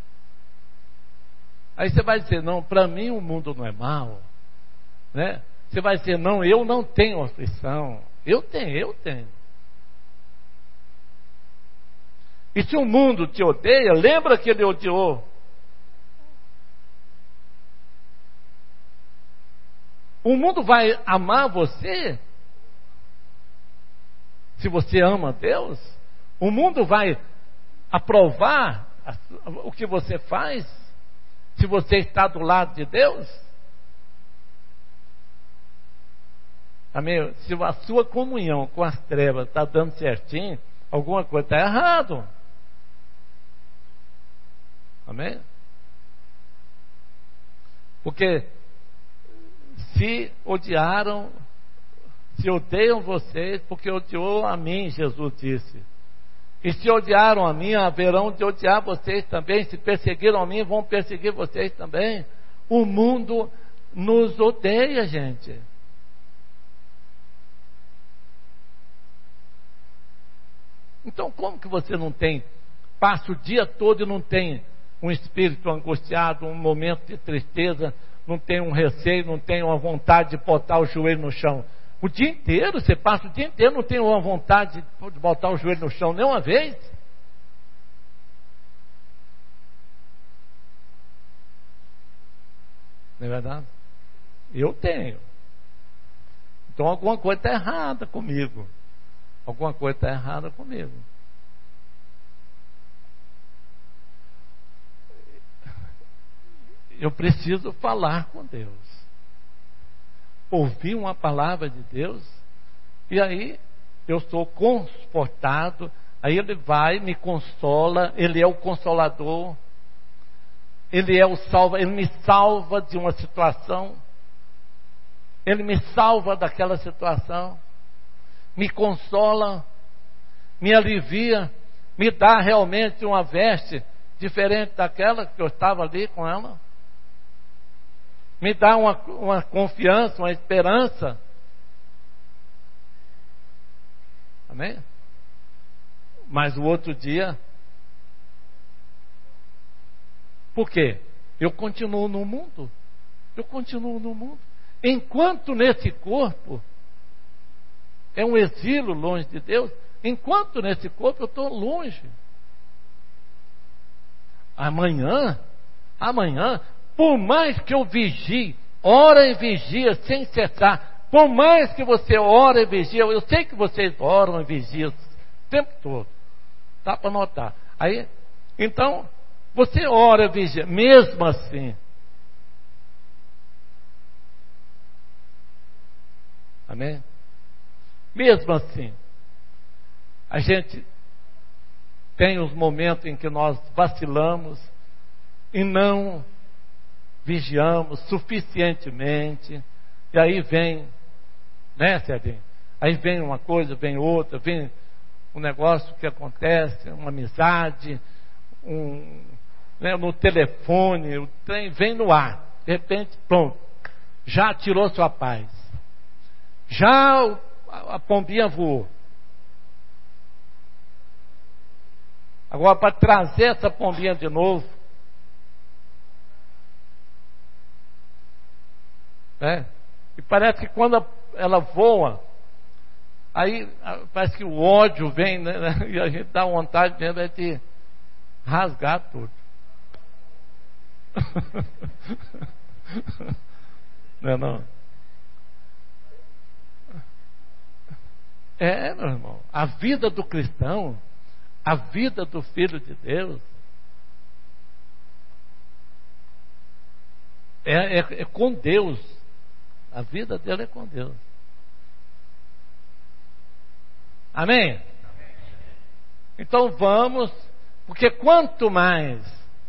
Aí você vai dizer, não, para mim o mundo não é mau, né? Você vai dizer, não, eu não tenho aflição. Eu tenho. E se o mundo te odeia, lembra que ele odiou. O mundo vai amar você se você ama Deus? O mundo vai aprovar o que você faz se você está do lado de Deus? Amém? Se a sua comunhão com as trevas está dando certinho, alguma coisa está errado. Amém? Porque se odeiam vocês, porque odiou a mim, Jesus disse. E se odiaram a mim, haverão de odiar vocês também. Se perseguiram a mim, vão perseguir vocês também. O mundo nos odeia, gente. Então, como que você não tem, passa o dia todo e não tem um espírito angustiado, um momento de tristeza, não tem um receio, não tem uma vontade de botar o joelho no chão? O dia inteiro, você passa o dia inteiro, não tem uma vontade de botar o joelho no chão nem uma vez? Não é verdade? Eu tenho. Então alguma coisa está errada comigo. Alguma coisa está errada comigo. Eu preciso falar com Deus. Ouvir uma palavra de Deus, e aí eu sou confortado, aí Ele vai, me consola, Ele é o consolador, Ele me salva de uma situação, Ele me salva daquela situação, me consola, me alivia, me dá realmente uma veste diferente daquela que eu estava ali com ela. Me dá uma confiança, uma esperança. Amém? Mas o outro dia, por quê? Eu continuo no mundo. Enquanto nesse corpo é um exílio longe de Deus, enquanto nesse corpo eu estou longe. Amanhã, por mais que eu vigie, ora e vigia sem cessar, Por mais que você ore e vigia, eu sei que vocês oram e vigiam o tempo todo. Dá para notar. Aí, então, você ora e vigia, mesmo assim. Amém? Mesmo assim, a gente tem os momentos em que nós vacilamos e não vigiamos suficientemente, e aí vem, né, Serginho? Aí vem uma coisa, vem outra, vem um negócio que acontece, uma amizade, né, no telefone, o trem vem no ar, de repente, pronto, já tirou sua paz, já a pombinha voou. Agora, para trazer essa pombinha de novo, né? E parece que quando ela voa, aí parece que o ódio vem, né? E a gente dá vontade de rasgar tudo. Não é não? É, meu irmão, a vida do cristão, a vida do Filho de Deus, é com Deus. A vida dele é com Deus. Amém? Então vamos, porque quanto mais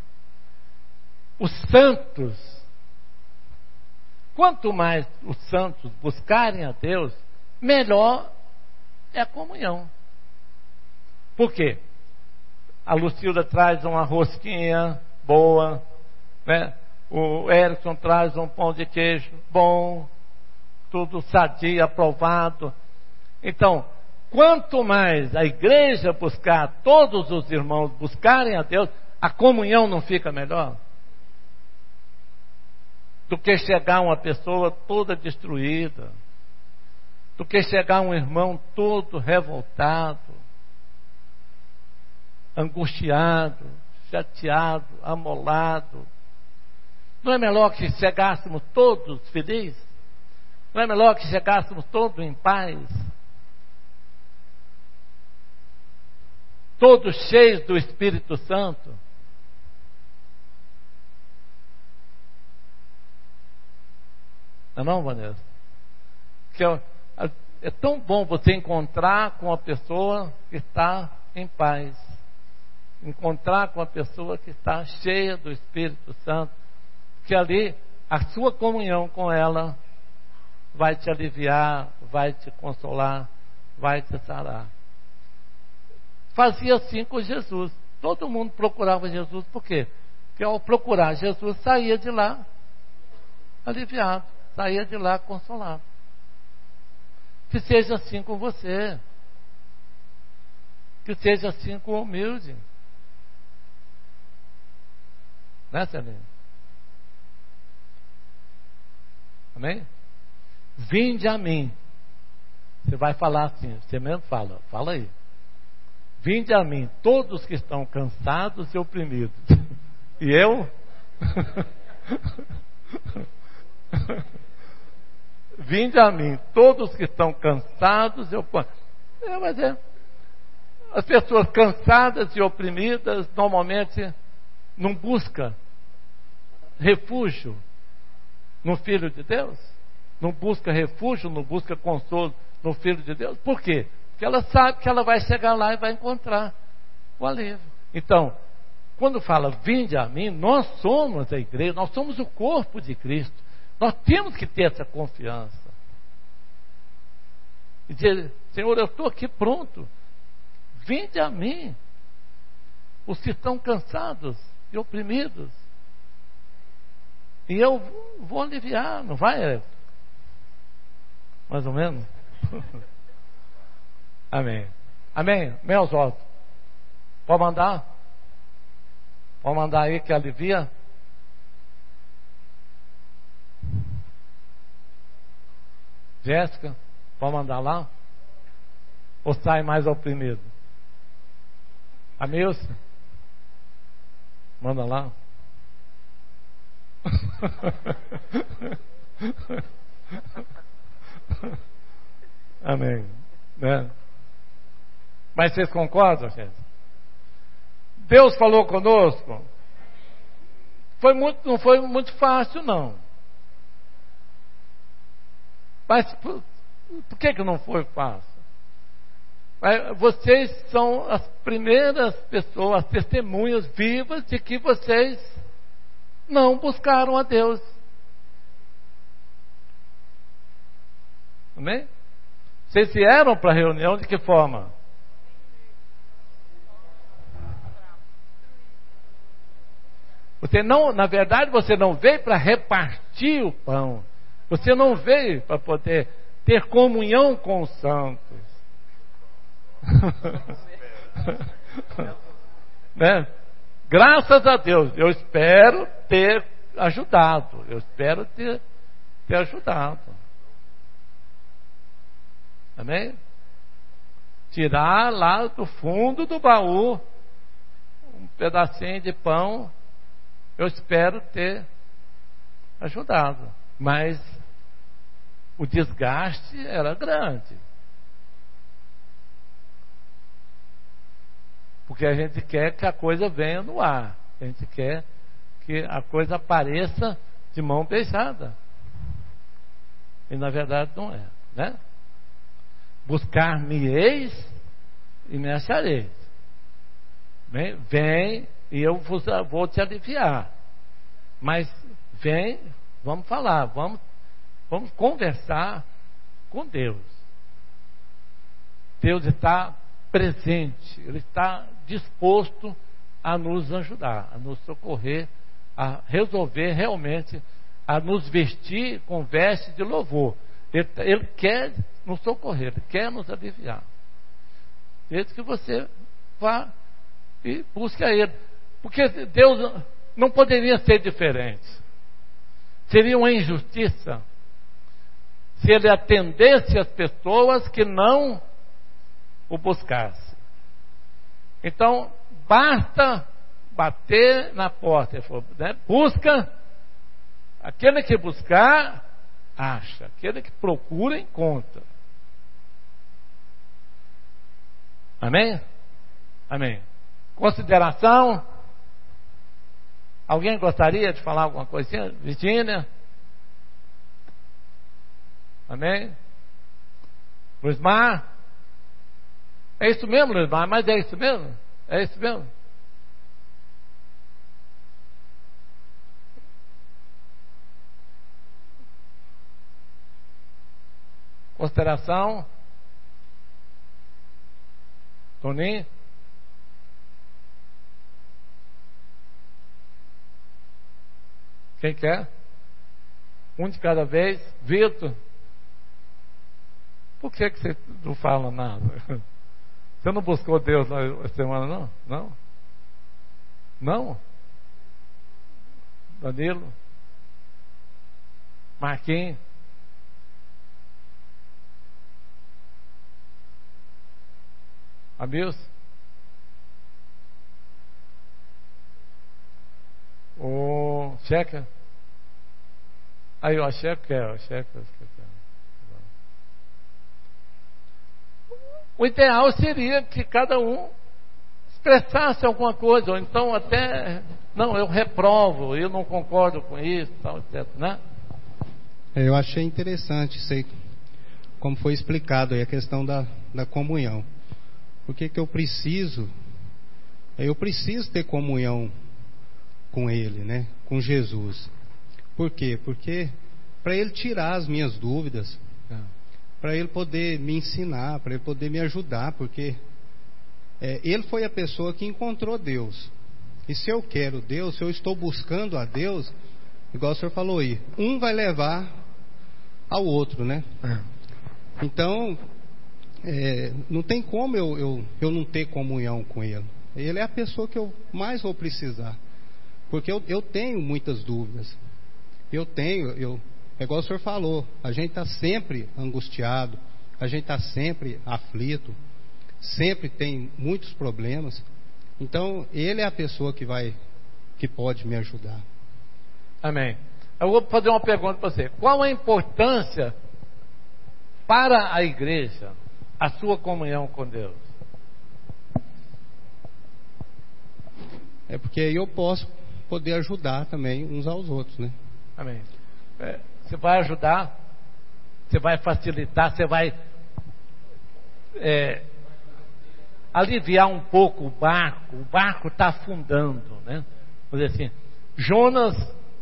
os santos buscarem a Deus, melhor é a comunhão. Por quê? A Lucilda traz uma rosquinha boa, né? O Erickson traz um pão de queijo bom, tudo sadio, aprovado. Então, quanto mais a igreja buscar, todos os irmãos buscarem a Deus, a comunhão não fica melhor? Do que chegar uma pessoa toda destruída, do que chegar um irmão todo revoltado, angustiado, chateado, amolado. Não é melhor que chegássemos todos felizes? Não é melhor que chegássemos todos em paz? Todos cheios do Espírito Santo? Não é não, Vanessa? Porque é tão bom você encontrar com uma pessoa que está em paz. Encontrar com uma pessoa que está cheia do Espírito Santo. Que ali a sua comunhão com ela vai te aliviar, vai te consolar, vai te sarar. Fazia assim com Jesus. Todo mundo procurava Jesus. Por quê? Porque ao procurar Jesus, saía de lá aliviado, saía de lá consolado. Que seja assim com você. Que seja assim com o humilde. Né, Celina? Amém? Vinde a mim. Você vai falar assim, você mesmo fala aí. Vinde a mim, todos que estão cansados e oprimidos. E eu? Vinde a mim, todos que estão cansados e oprimidos. As pessoas cansadas e oprimidas normalmente não buscam refúgio no Filho de Deus, não busca refúgio, não busca consolo no Filho de Deus. Por quê? Porque ela sabe que ela vai chegar lá e vai encontrar o alívio. Então, quando fala vinde a mim, nós somos a igreja, nós somos o corpo de Cristo. Nós temos que ter essa confiança e dizer, Senhor, eu estou aqui pronto, vinde a mim, os que estão cansados e oprimidos, e eu vou aliviar, não vai? Mais ou menos? Amém. Amém? Meus olhos. Pode mandar? Pode mandar aí que alivia? Jéssica, pode mandar lá? Ou sai mais oprimido? Amilson? Manda lá. Amém. Né? Mas vocês concordam, gente? Deus falou conosco? Não foi muito fácil, não. Mas por que não foi fácil? Mas vocês são as primeiras pessoas, as testemunhas vivas de que vocês não buscaram a Deus. Amém? Vocês vieram para a reunião de que forma? Você não, na verdade, você não veio para repartir o pão. Você não veio para poder ter comunhão com os santos. Né? Graças a Deus, eu espero ter ajudado. Eu espero ter ajudado. Amém? Tirar lá do fundo do baú um pedacinho de pão. Eu espero ter ajudado. Mas o desgaste era grande. Porque a gente quer que a coisa venha no ar. A gente quer que a coisa apareça de mão beijada. E na verdade não é, né? Buscar-me-eis e me achareis. Vem e eu vou te aliviar. Mas vem, vamos falar, vamos conversar com Deus. Deus está presente, Ele está disposto a nos ajudar, a nos socorrer, a resolver realmente, a nos vestir com veste de louvor. Ele quer nos socorrer, Ele quer nos aliviar. Desde que você vá e busque a Ele. Porque Deus não poderia ser diferente. Seria uma injustiça se Ele atendesse as pessoas que não o buscassem. Então, basta bater na porta. Ele falou, né? Busca, aquele que buscar, acha. Aquele que procura, encontra. Amém? Amém. Consideração? Alguém gostaria de falar alguma coisinha? Virgínia? Amém? Luizmar? É isso mesmo, Luizmar? Mas é isso mesmo? É isso mesmo? Consideração? Toninho? Quem quer? Um de cada vez. Vitor? Por que você não fala nada? Você não buscou Deus na semana, não? Não? Não? Danilo? Marquinhos? Amigos? O Checa? Aí, ó, Checa. O ideal seria que cada um expressasse alguma coisa, ou então até, não, eu reprovo, eu não concordo com isso, tal, etc, né? Eu achei interessante isso aí, como foi explicado aí, a questão da comunhão. Por que eu preciso? Eu preciso ter comunhão com Ele, né? Com Jesus. Por quê? Porque para Ele tirar as minhas dúvidas, para Ele poder me ensinar, para Ele poder me ajudar, porque Ele foi a pessoa que encontrou Deus. E se eu quero Deus, se eu estou buscando a Deus, igual o senhor falou aí, um vai levar ao outro, né? Então, não tem como eu não ter comunhão com Ele. Ele é a pessoa que eu mais vou precisar. Porque eu tenho muitas dúvidas. É igual o senhor falou, a gente está sempre angustiado, a gente está sempre aflito, sempre tem muitos problemas. Então, Ele é a pessoa que pode me ajudar. Amém. Eu vou fazer uma pergunta para você. Qual a importância para a igreja, a sua comunhão com Deus? É porque aí eu posso poder ajudar também uns aos outros, né? Amém. Você vai ajudar, você vai facilitar, você vai aliviar um pouco o barco está afundando, né? Vamos dizer assim, Jonas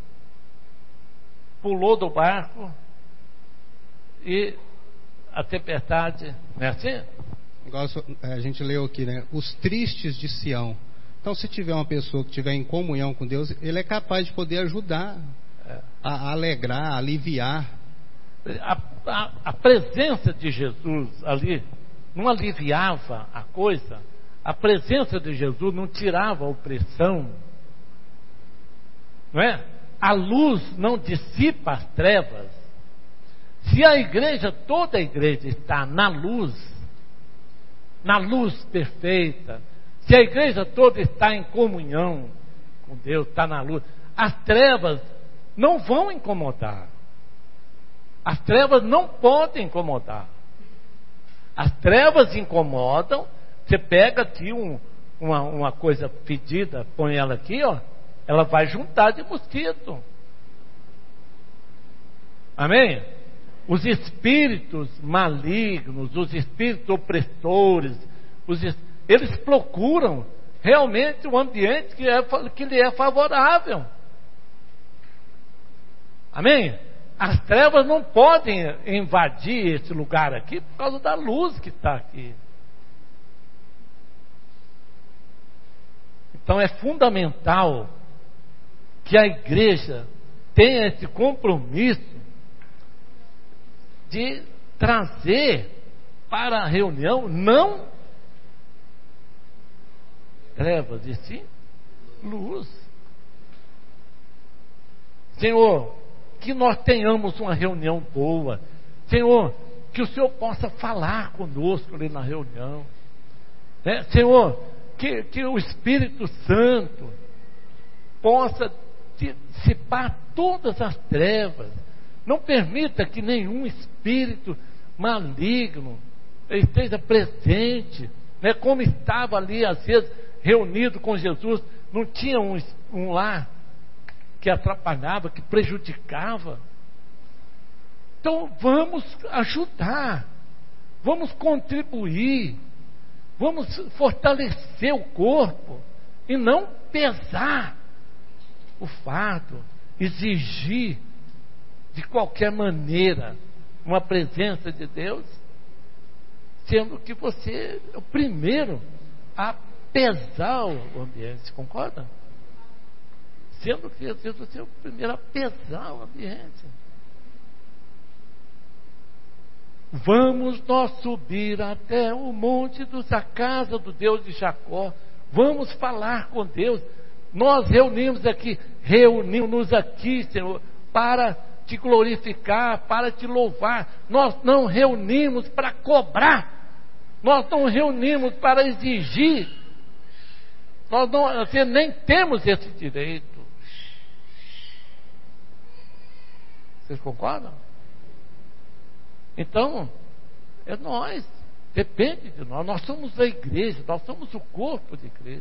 pulou do barco e a tempestade, não é assim? Igual a gente leu aqui, né? Os tristes de Sião. Então, se tiver uma pessoa que estiver em comunhão com Deus, ele é capaz de poder ajudar, a alegrar, a aliviar. A presença de Jesus ali não aliviava a coisa. A presença de Jesus não tirava a opressão, não é? A luz não dissipa as trevas. Se a igreja, toda a igreja está na luz perfeita, se a igreja toda está em comunhão com Deus, está na luz, as trevas não vão incomodar. As trevas não podem incomodar. As trevas incomodam. Você pega aqui uma coisa fedida, põe ela aqui, ó, ela vai juntar de mosquito. Amém? Os espíritos malignos, os espíritos opressores, eles procuram realmente um ambiente que lhe é favorável. Amém? As trevas não podem invadir esse lugar aqui por causa da luz que está aqui. Então é fundamental que a igreja tenha esse compromisso de trazer para a reunião não trevas, e sim luz. Senhor, que nós tenhamos uma reunião boa. Senhor, que o Senhor possa falar conosco ali na reunião, né? Senhor, que o Espírito Santo possa dissipar todas as trevas. Não permita que nenhum espírito maligno esteja presente, né? Como estava ali às vezes reunido com Jesus, não tinha um lar que atrapalhava, que prejudicava. Então vamos ajudar, vamos contribuir, vamos fortalecer o corpo e não pesar o fardo, exigir de qualquer maneira uma presença de Deus, sendo que você é o primeiro a pesar o ambiente, concorda? Sendo que às vezes você é o primeiro a pesar o ambiente. Vamos nós subir até o monte a casa do Deus de Jacó. Vamos falar com Deus. Nós reunimos aqui, Senhor, para te glorificar, para te louvar. Nós não reunimos para cobrar. Nós não reunimos para exigir. Nós nem temos esse direito. Vocês concordam? Então, é nós. Depende de nós. Nós somos a igreja. Nós somos o corpo de Cristo.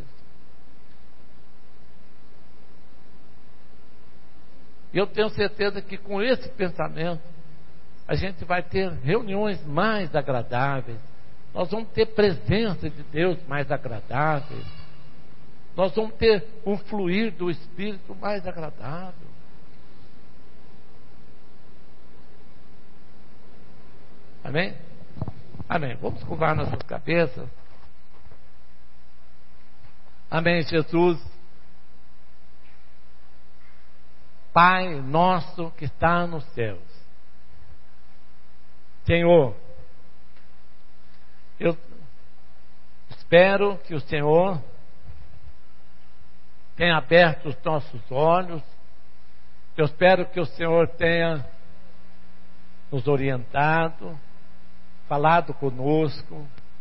E eu tenho certeza que com esse pensamento a gente vai ter reuniões mais agradáveis. Nós vamos ter presença de Deus mais agradáveis. Nós vamos ter um fluir do Espírito mais agradável. Amém? Amém. Vamos curvar nossas cabeças. Amém, Jesus. Pai nosso que está nos céus. Senhor, eu espero que o Senhor tenha aberto os nossos olhos. Eu espero que o Senhor tenha nos orientado, falado conosco,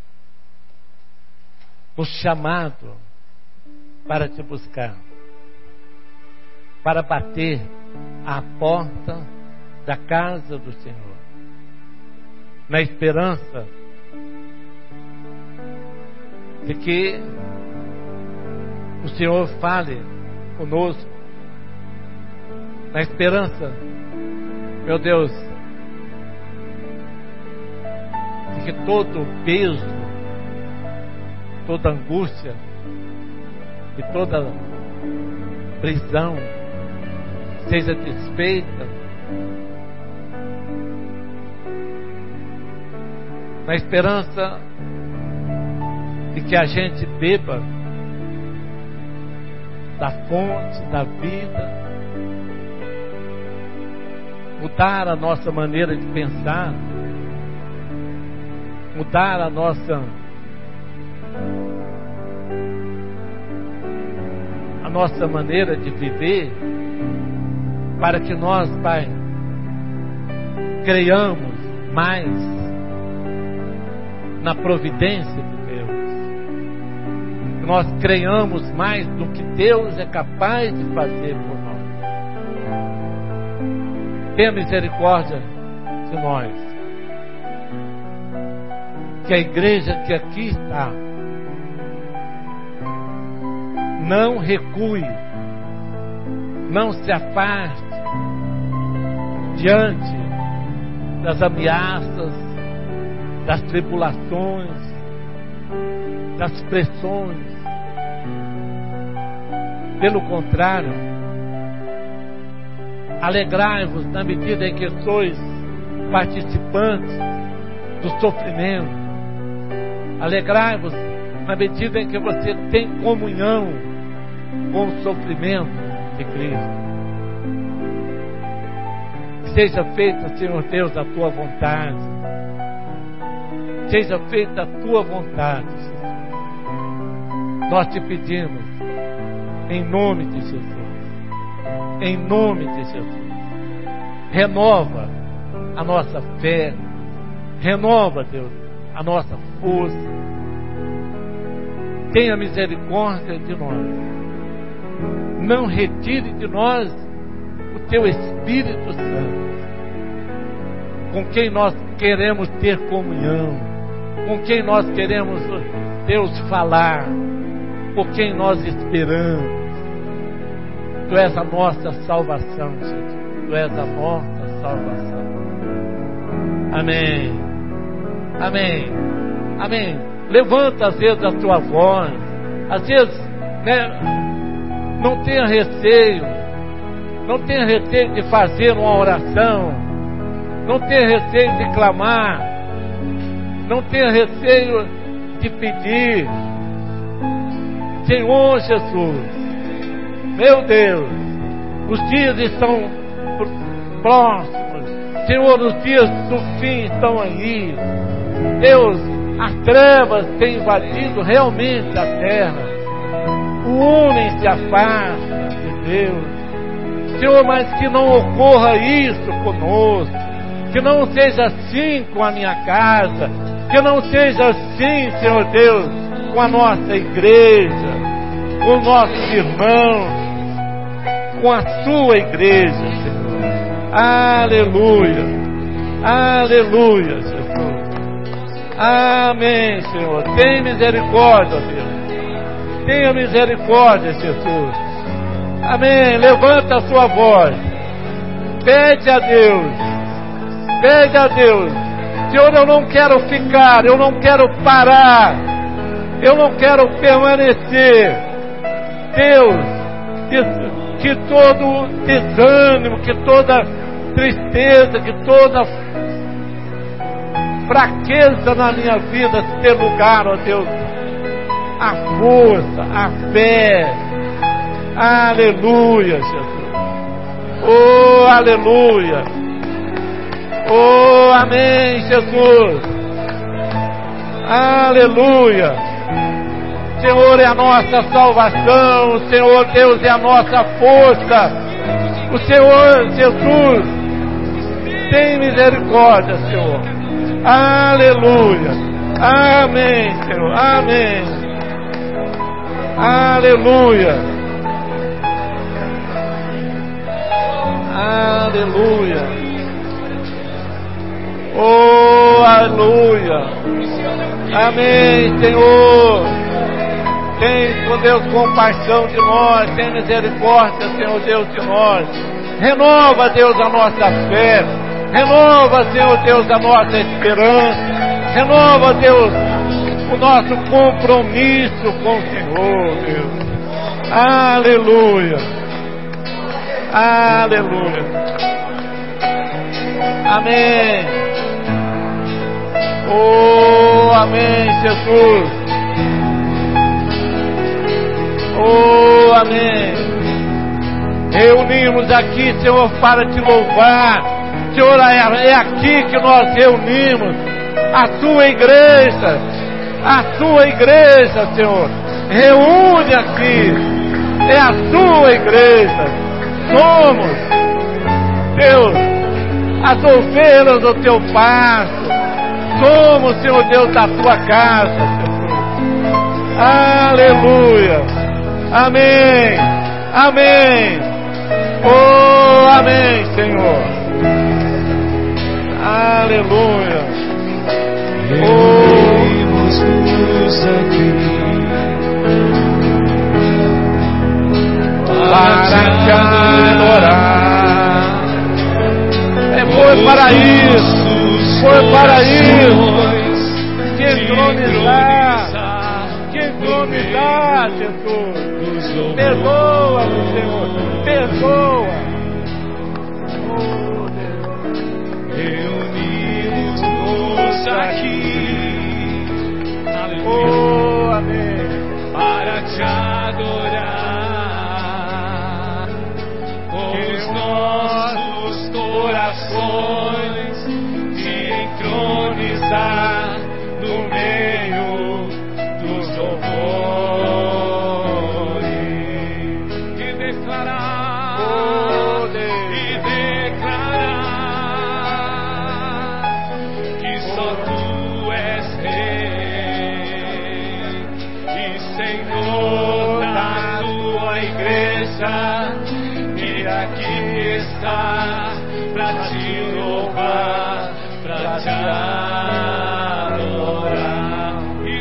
nos chamado para te buscar, para bater à porta da casa do Senhor. na esperança de que o Senhor fale conosco, na esperança, meu Deus, de que todo o peso, toda angústia e toda prisão seja desfeita, na esperança de que a gente beba da fonte da vida, mudar a nossa maneira de pensar, mudar a nossa maneira de viver, para que nós, Pai, creiamos mais na providência de Deus, que nós creiamos mais do que Deus é capaz de fazer por nós. Tenha misericórdia de nós, que a igreja que aqui está não recue, não se afaste diante das ameaças, das tribulações, das pressões. Pelo contrário, alegrai-vos na medida em que sois participantes do sofrimento. Alegrai-vos na medida em que você tem comunhão com o sofrimento de Cristo. Que seja feita, Senhor Deus, a tua vontade. Seja feita a tua vontade, Jesus. Nós te pedimos, em nome de Jesus. Em nome de Jesus. Renova a nossa fé. Renova, Deus, a nossa força. Tenha misericórdia de nós. Não retire de nós o teu Espírito Santo, com quem nós queremos ter comunhão, com quem nós queremos, Deus, falar, por quem nós esperamos. Tu és a nossa salvação, Jesus. Tu és a nossa salvação. Amém. Amém. Amém. Levanta às vezes a tua voz. Às vezes, não tenha receio. Não tenha receio de fazer uma oração. Não tenha receio de clamar. Não tenha receio de pedir. Senhor Jesus, meu Deus, os dias estão próximos. Senhor, os dias do fim estão aí. Deus, as trevas têm invadido realmente a terra. O homem se afasta de Deus. Senhor, mas que não ocorra isso conosco. Que não seja assim com a minha casa. Que não seja assim, Senhor Deus, com a nossa igreja, com os nossos irmãos, com a sua igreja, Senhor. Aleluia. Aleluia, Jesus. Amém, Senhor. Tenha misericórdia, Deus. Tenha misericórdia, Jesus. Amém. Levanta a sua voz. Pede a Deus. Pede a Deus. Senhor, eu não quero ficar, eu não quero parar, eu não quero permanecer. Deus, que todo desânimo, que toda tristeza, que toda fraqueza na minha vida se dê lugar, ó Deus, a força, a fé. Aleluia, Jesus. Oh, aleluia. Oh, amém, Jesus. Aleluia. Senhor é a nossa salvação. O Senhor Deus é a nossa força. O Senhor Jesus tem misericórdia, Senhor. Aleluia. Amém, Senhor. Amém. Aleluia. Aleluia. Oh, aleluia. Amém, Senhor. Tem, Senhor Deus, compaixão de nós. Tem misericórdia, Senhor Deus, de nós. Renova, Deus, a nossa fé. Renova, Senhor Deus, a nossa esperança. Renova, Deus, o nosso compromisso com o Senhor, Deus. Aleluia. Aleluia. Amém. Oh, amém, Jesus. Oh, amém. Reunimos aqui, Senhor, para te louvar. Senhor, é aqui que nós reunimos a tua igreja. A tua igreja, Senhor. Reúne aqui. É a tua igreja. Somos, Deus, as ovelhas do teu pasto. Somos, Senhor Deus, da tua casa, Jesus. Aleluia. Amém. Amém. Oh, amém, Senhor. Aleluia. Reunimos-nos aqui para te adorar. Foi para isso. Foi para isso. Te entronizar. Te entronizar, Jesus. Perdoa-nos, Senhor. Perdoa. Oh, Deus. reunimos-nos aqui. Oh, amém. Para te adorar com os nossos corações, te entronizar no meio dos louvores e declarar, que só tu és Rei e Senhor da tua igreja, que aqui está pra te louvar, pra te adorar e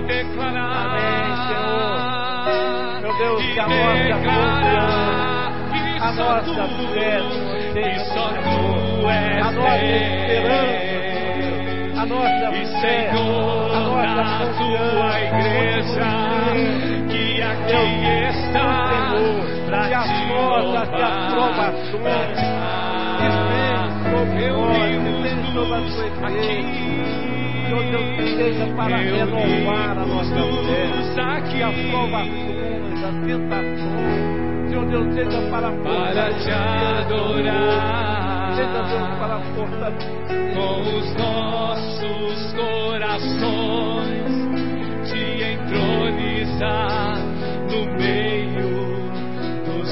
declarar, Meu Deus, e que a nossa declarar que a só nossa tu, fé, que só tu és a nossa Rei, esperança, a nossa e fé, Senhor a nossa da tua igreja, que aqui está pra que as te nossas louvar, aprovações que vem sobre nós, que vem sobre a tua igreja, Senhor Deus, que seja para renovar a nossa fé, que as provações, as tentações, Senhor Deus, seja para te adorar, seja Deus para fortalecer com os nossos corações, te entronizar no meio dos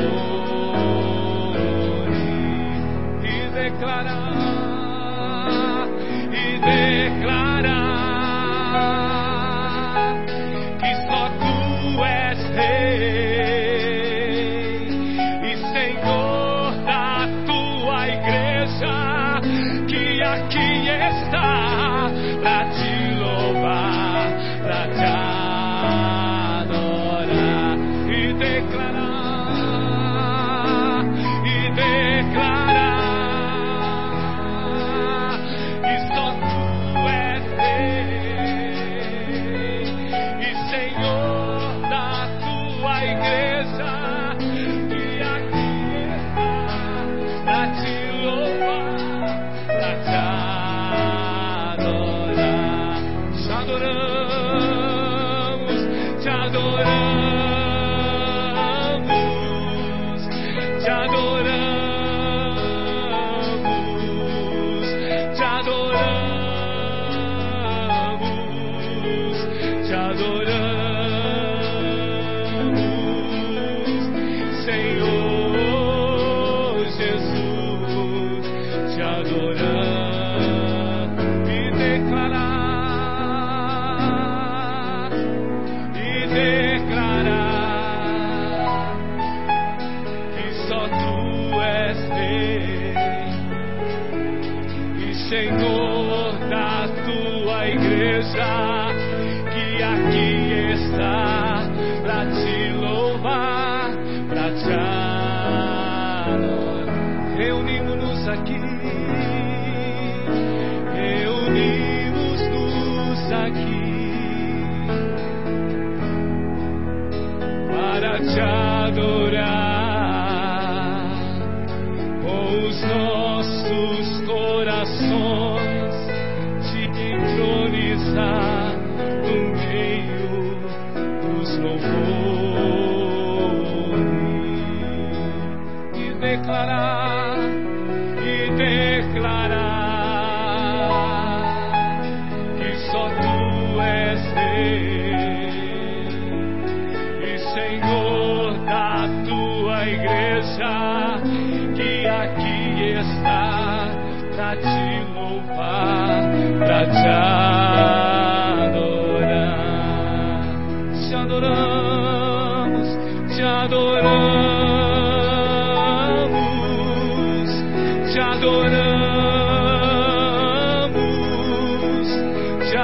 louvores e declarar, que só tu és Rei e Senhor da tua igreja, que aqui está pra te louvar, pra te adorar e declarar, que só tu és Rei e Senhor da tua igreja, que aqui está pra te louvar, pra te adorar. Te adoramos, te adoramos, te adoramos, te adoramos, te adoramos, Senhor Jesus, te adoramos e declarar, que só tu és Rei e Senhor que aqui está para te louvar, para te adorar. Reunimos-nos aqui, reunimos-nos aqui para te adorar com os nossos corações, te entronizar no meio dos louvores e declarar que só tu és Rei e Senhor da tua igreja, que aqui está para te louvar, para te adorar. Te adoramos, te adoramos, te adoramos, te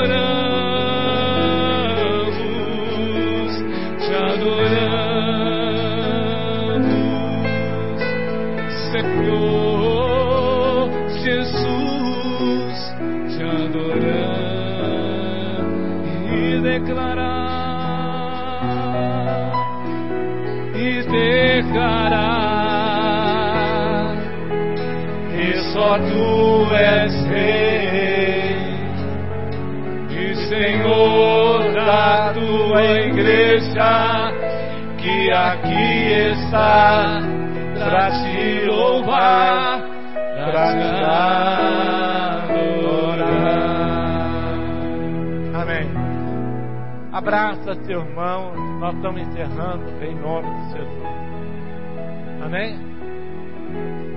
adoramos, te adoramos, Senhor Jesus, te adoramos e declarar que só tu és Rei e Senhor da tua igreja, que aqui está para te louvar, para te adorar. Amém. Abraça teu irmão. Nós estamos encerrando em nome de Jesus. Amém?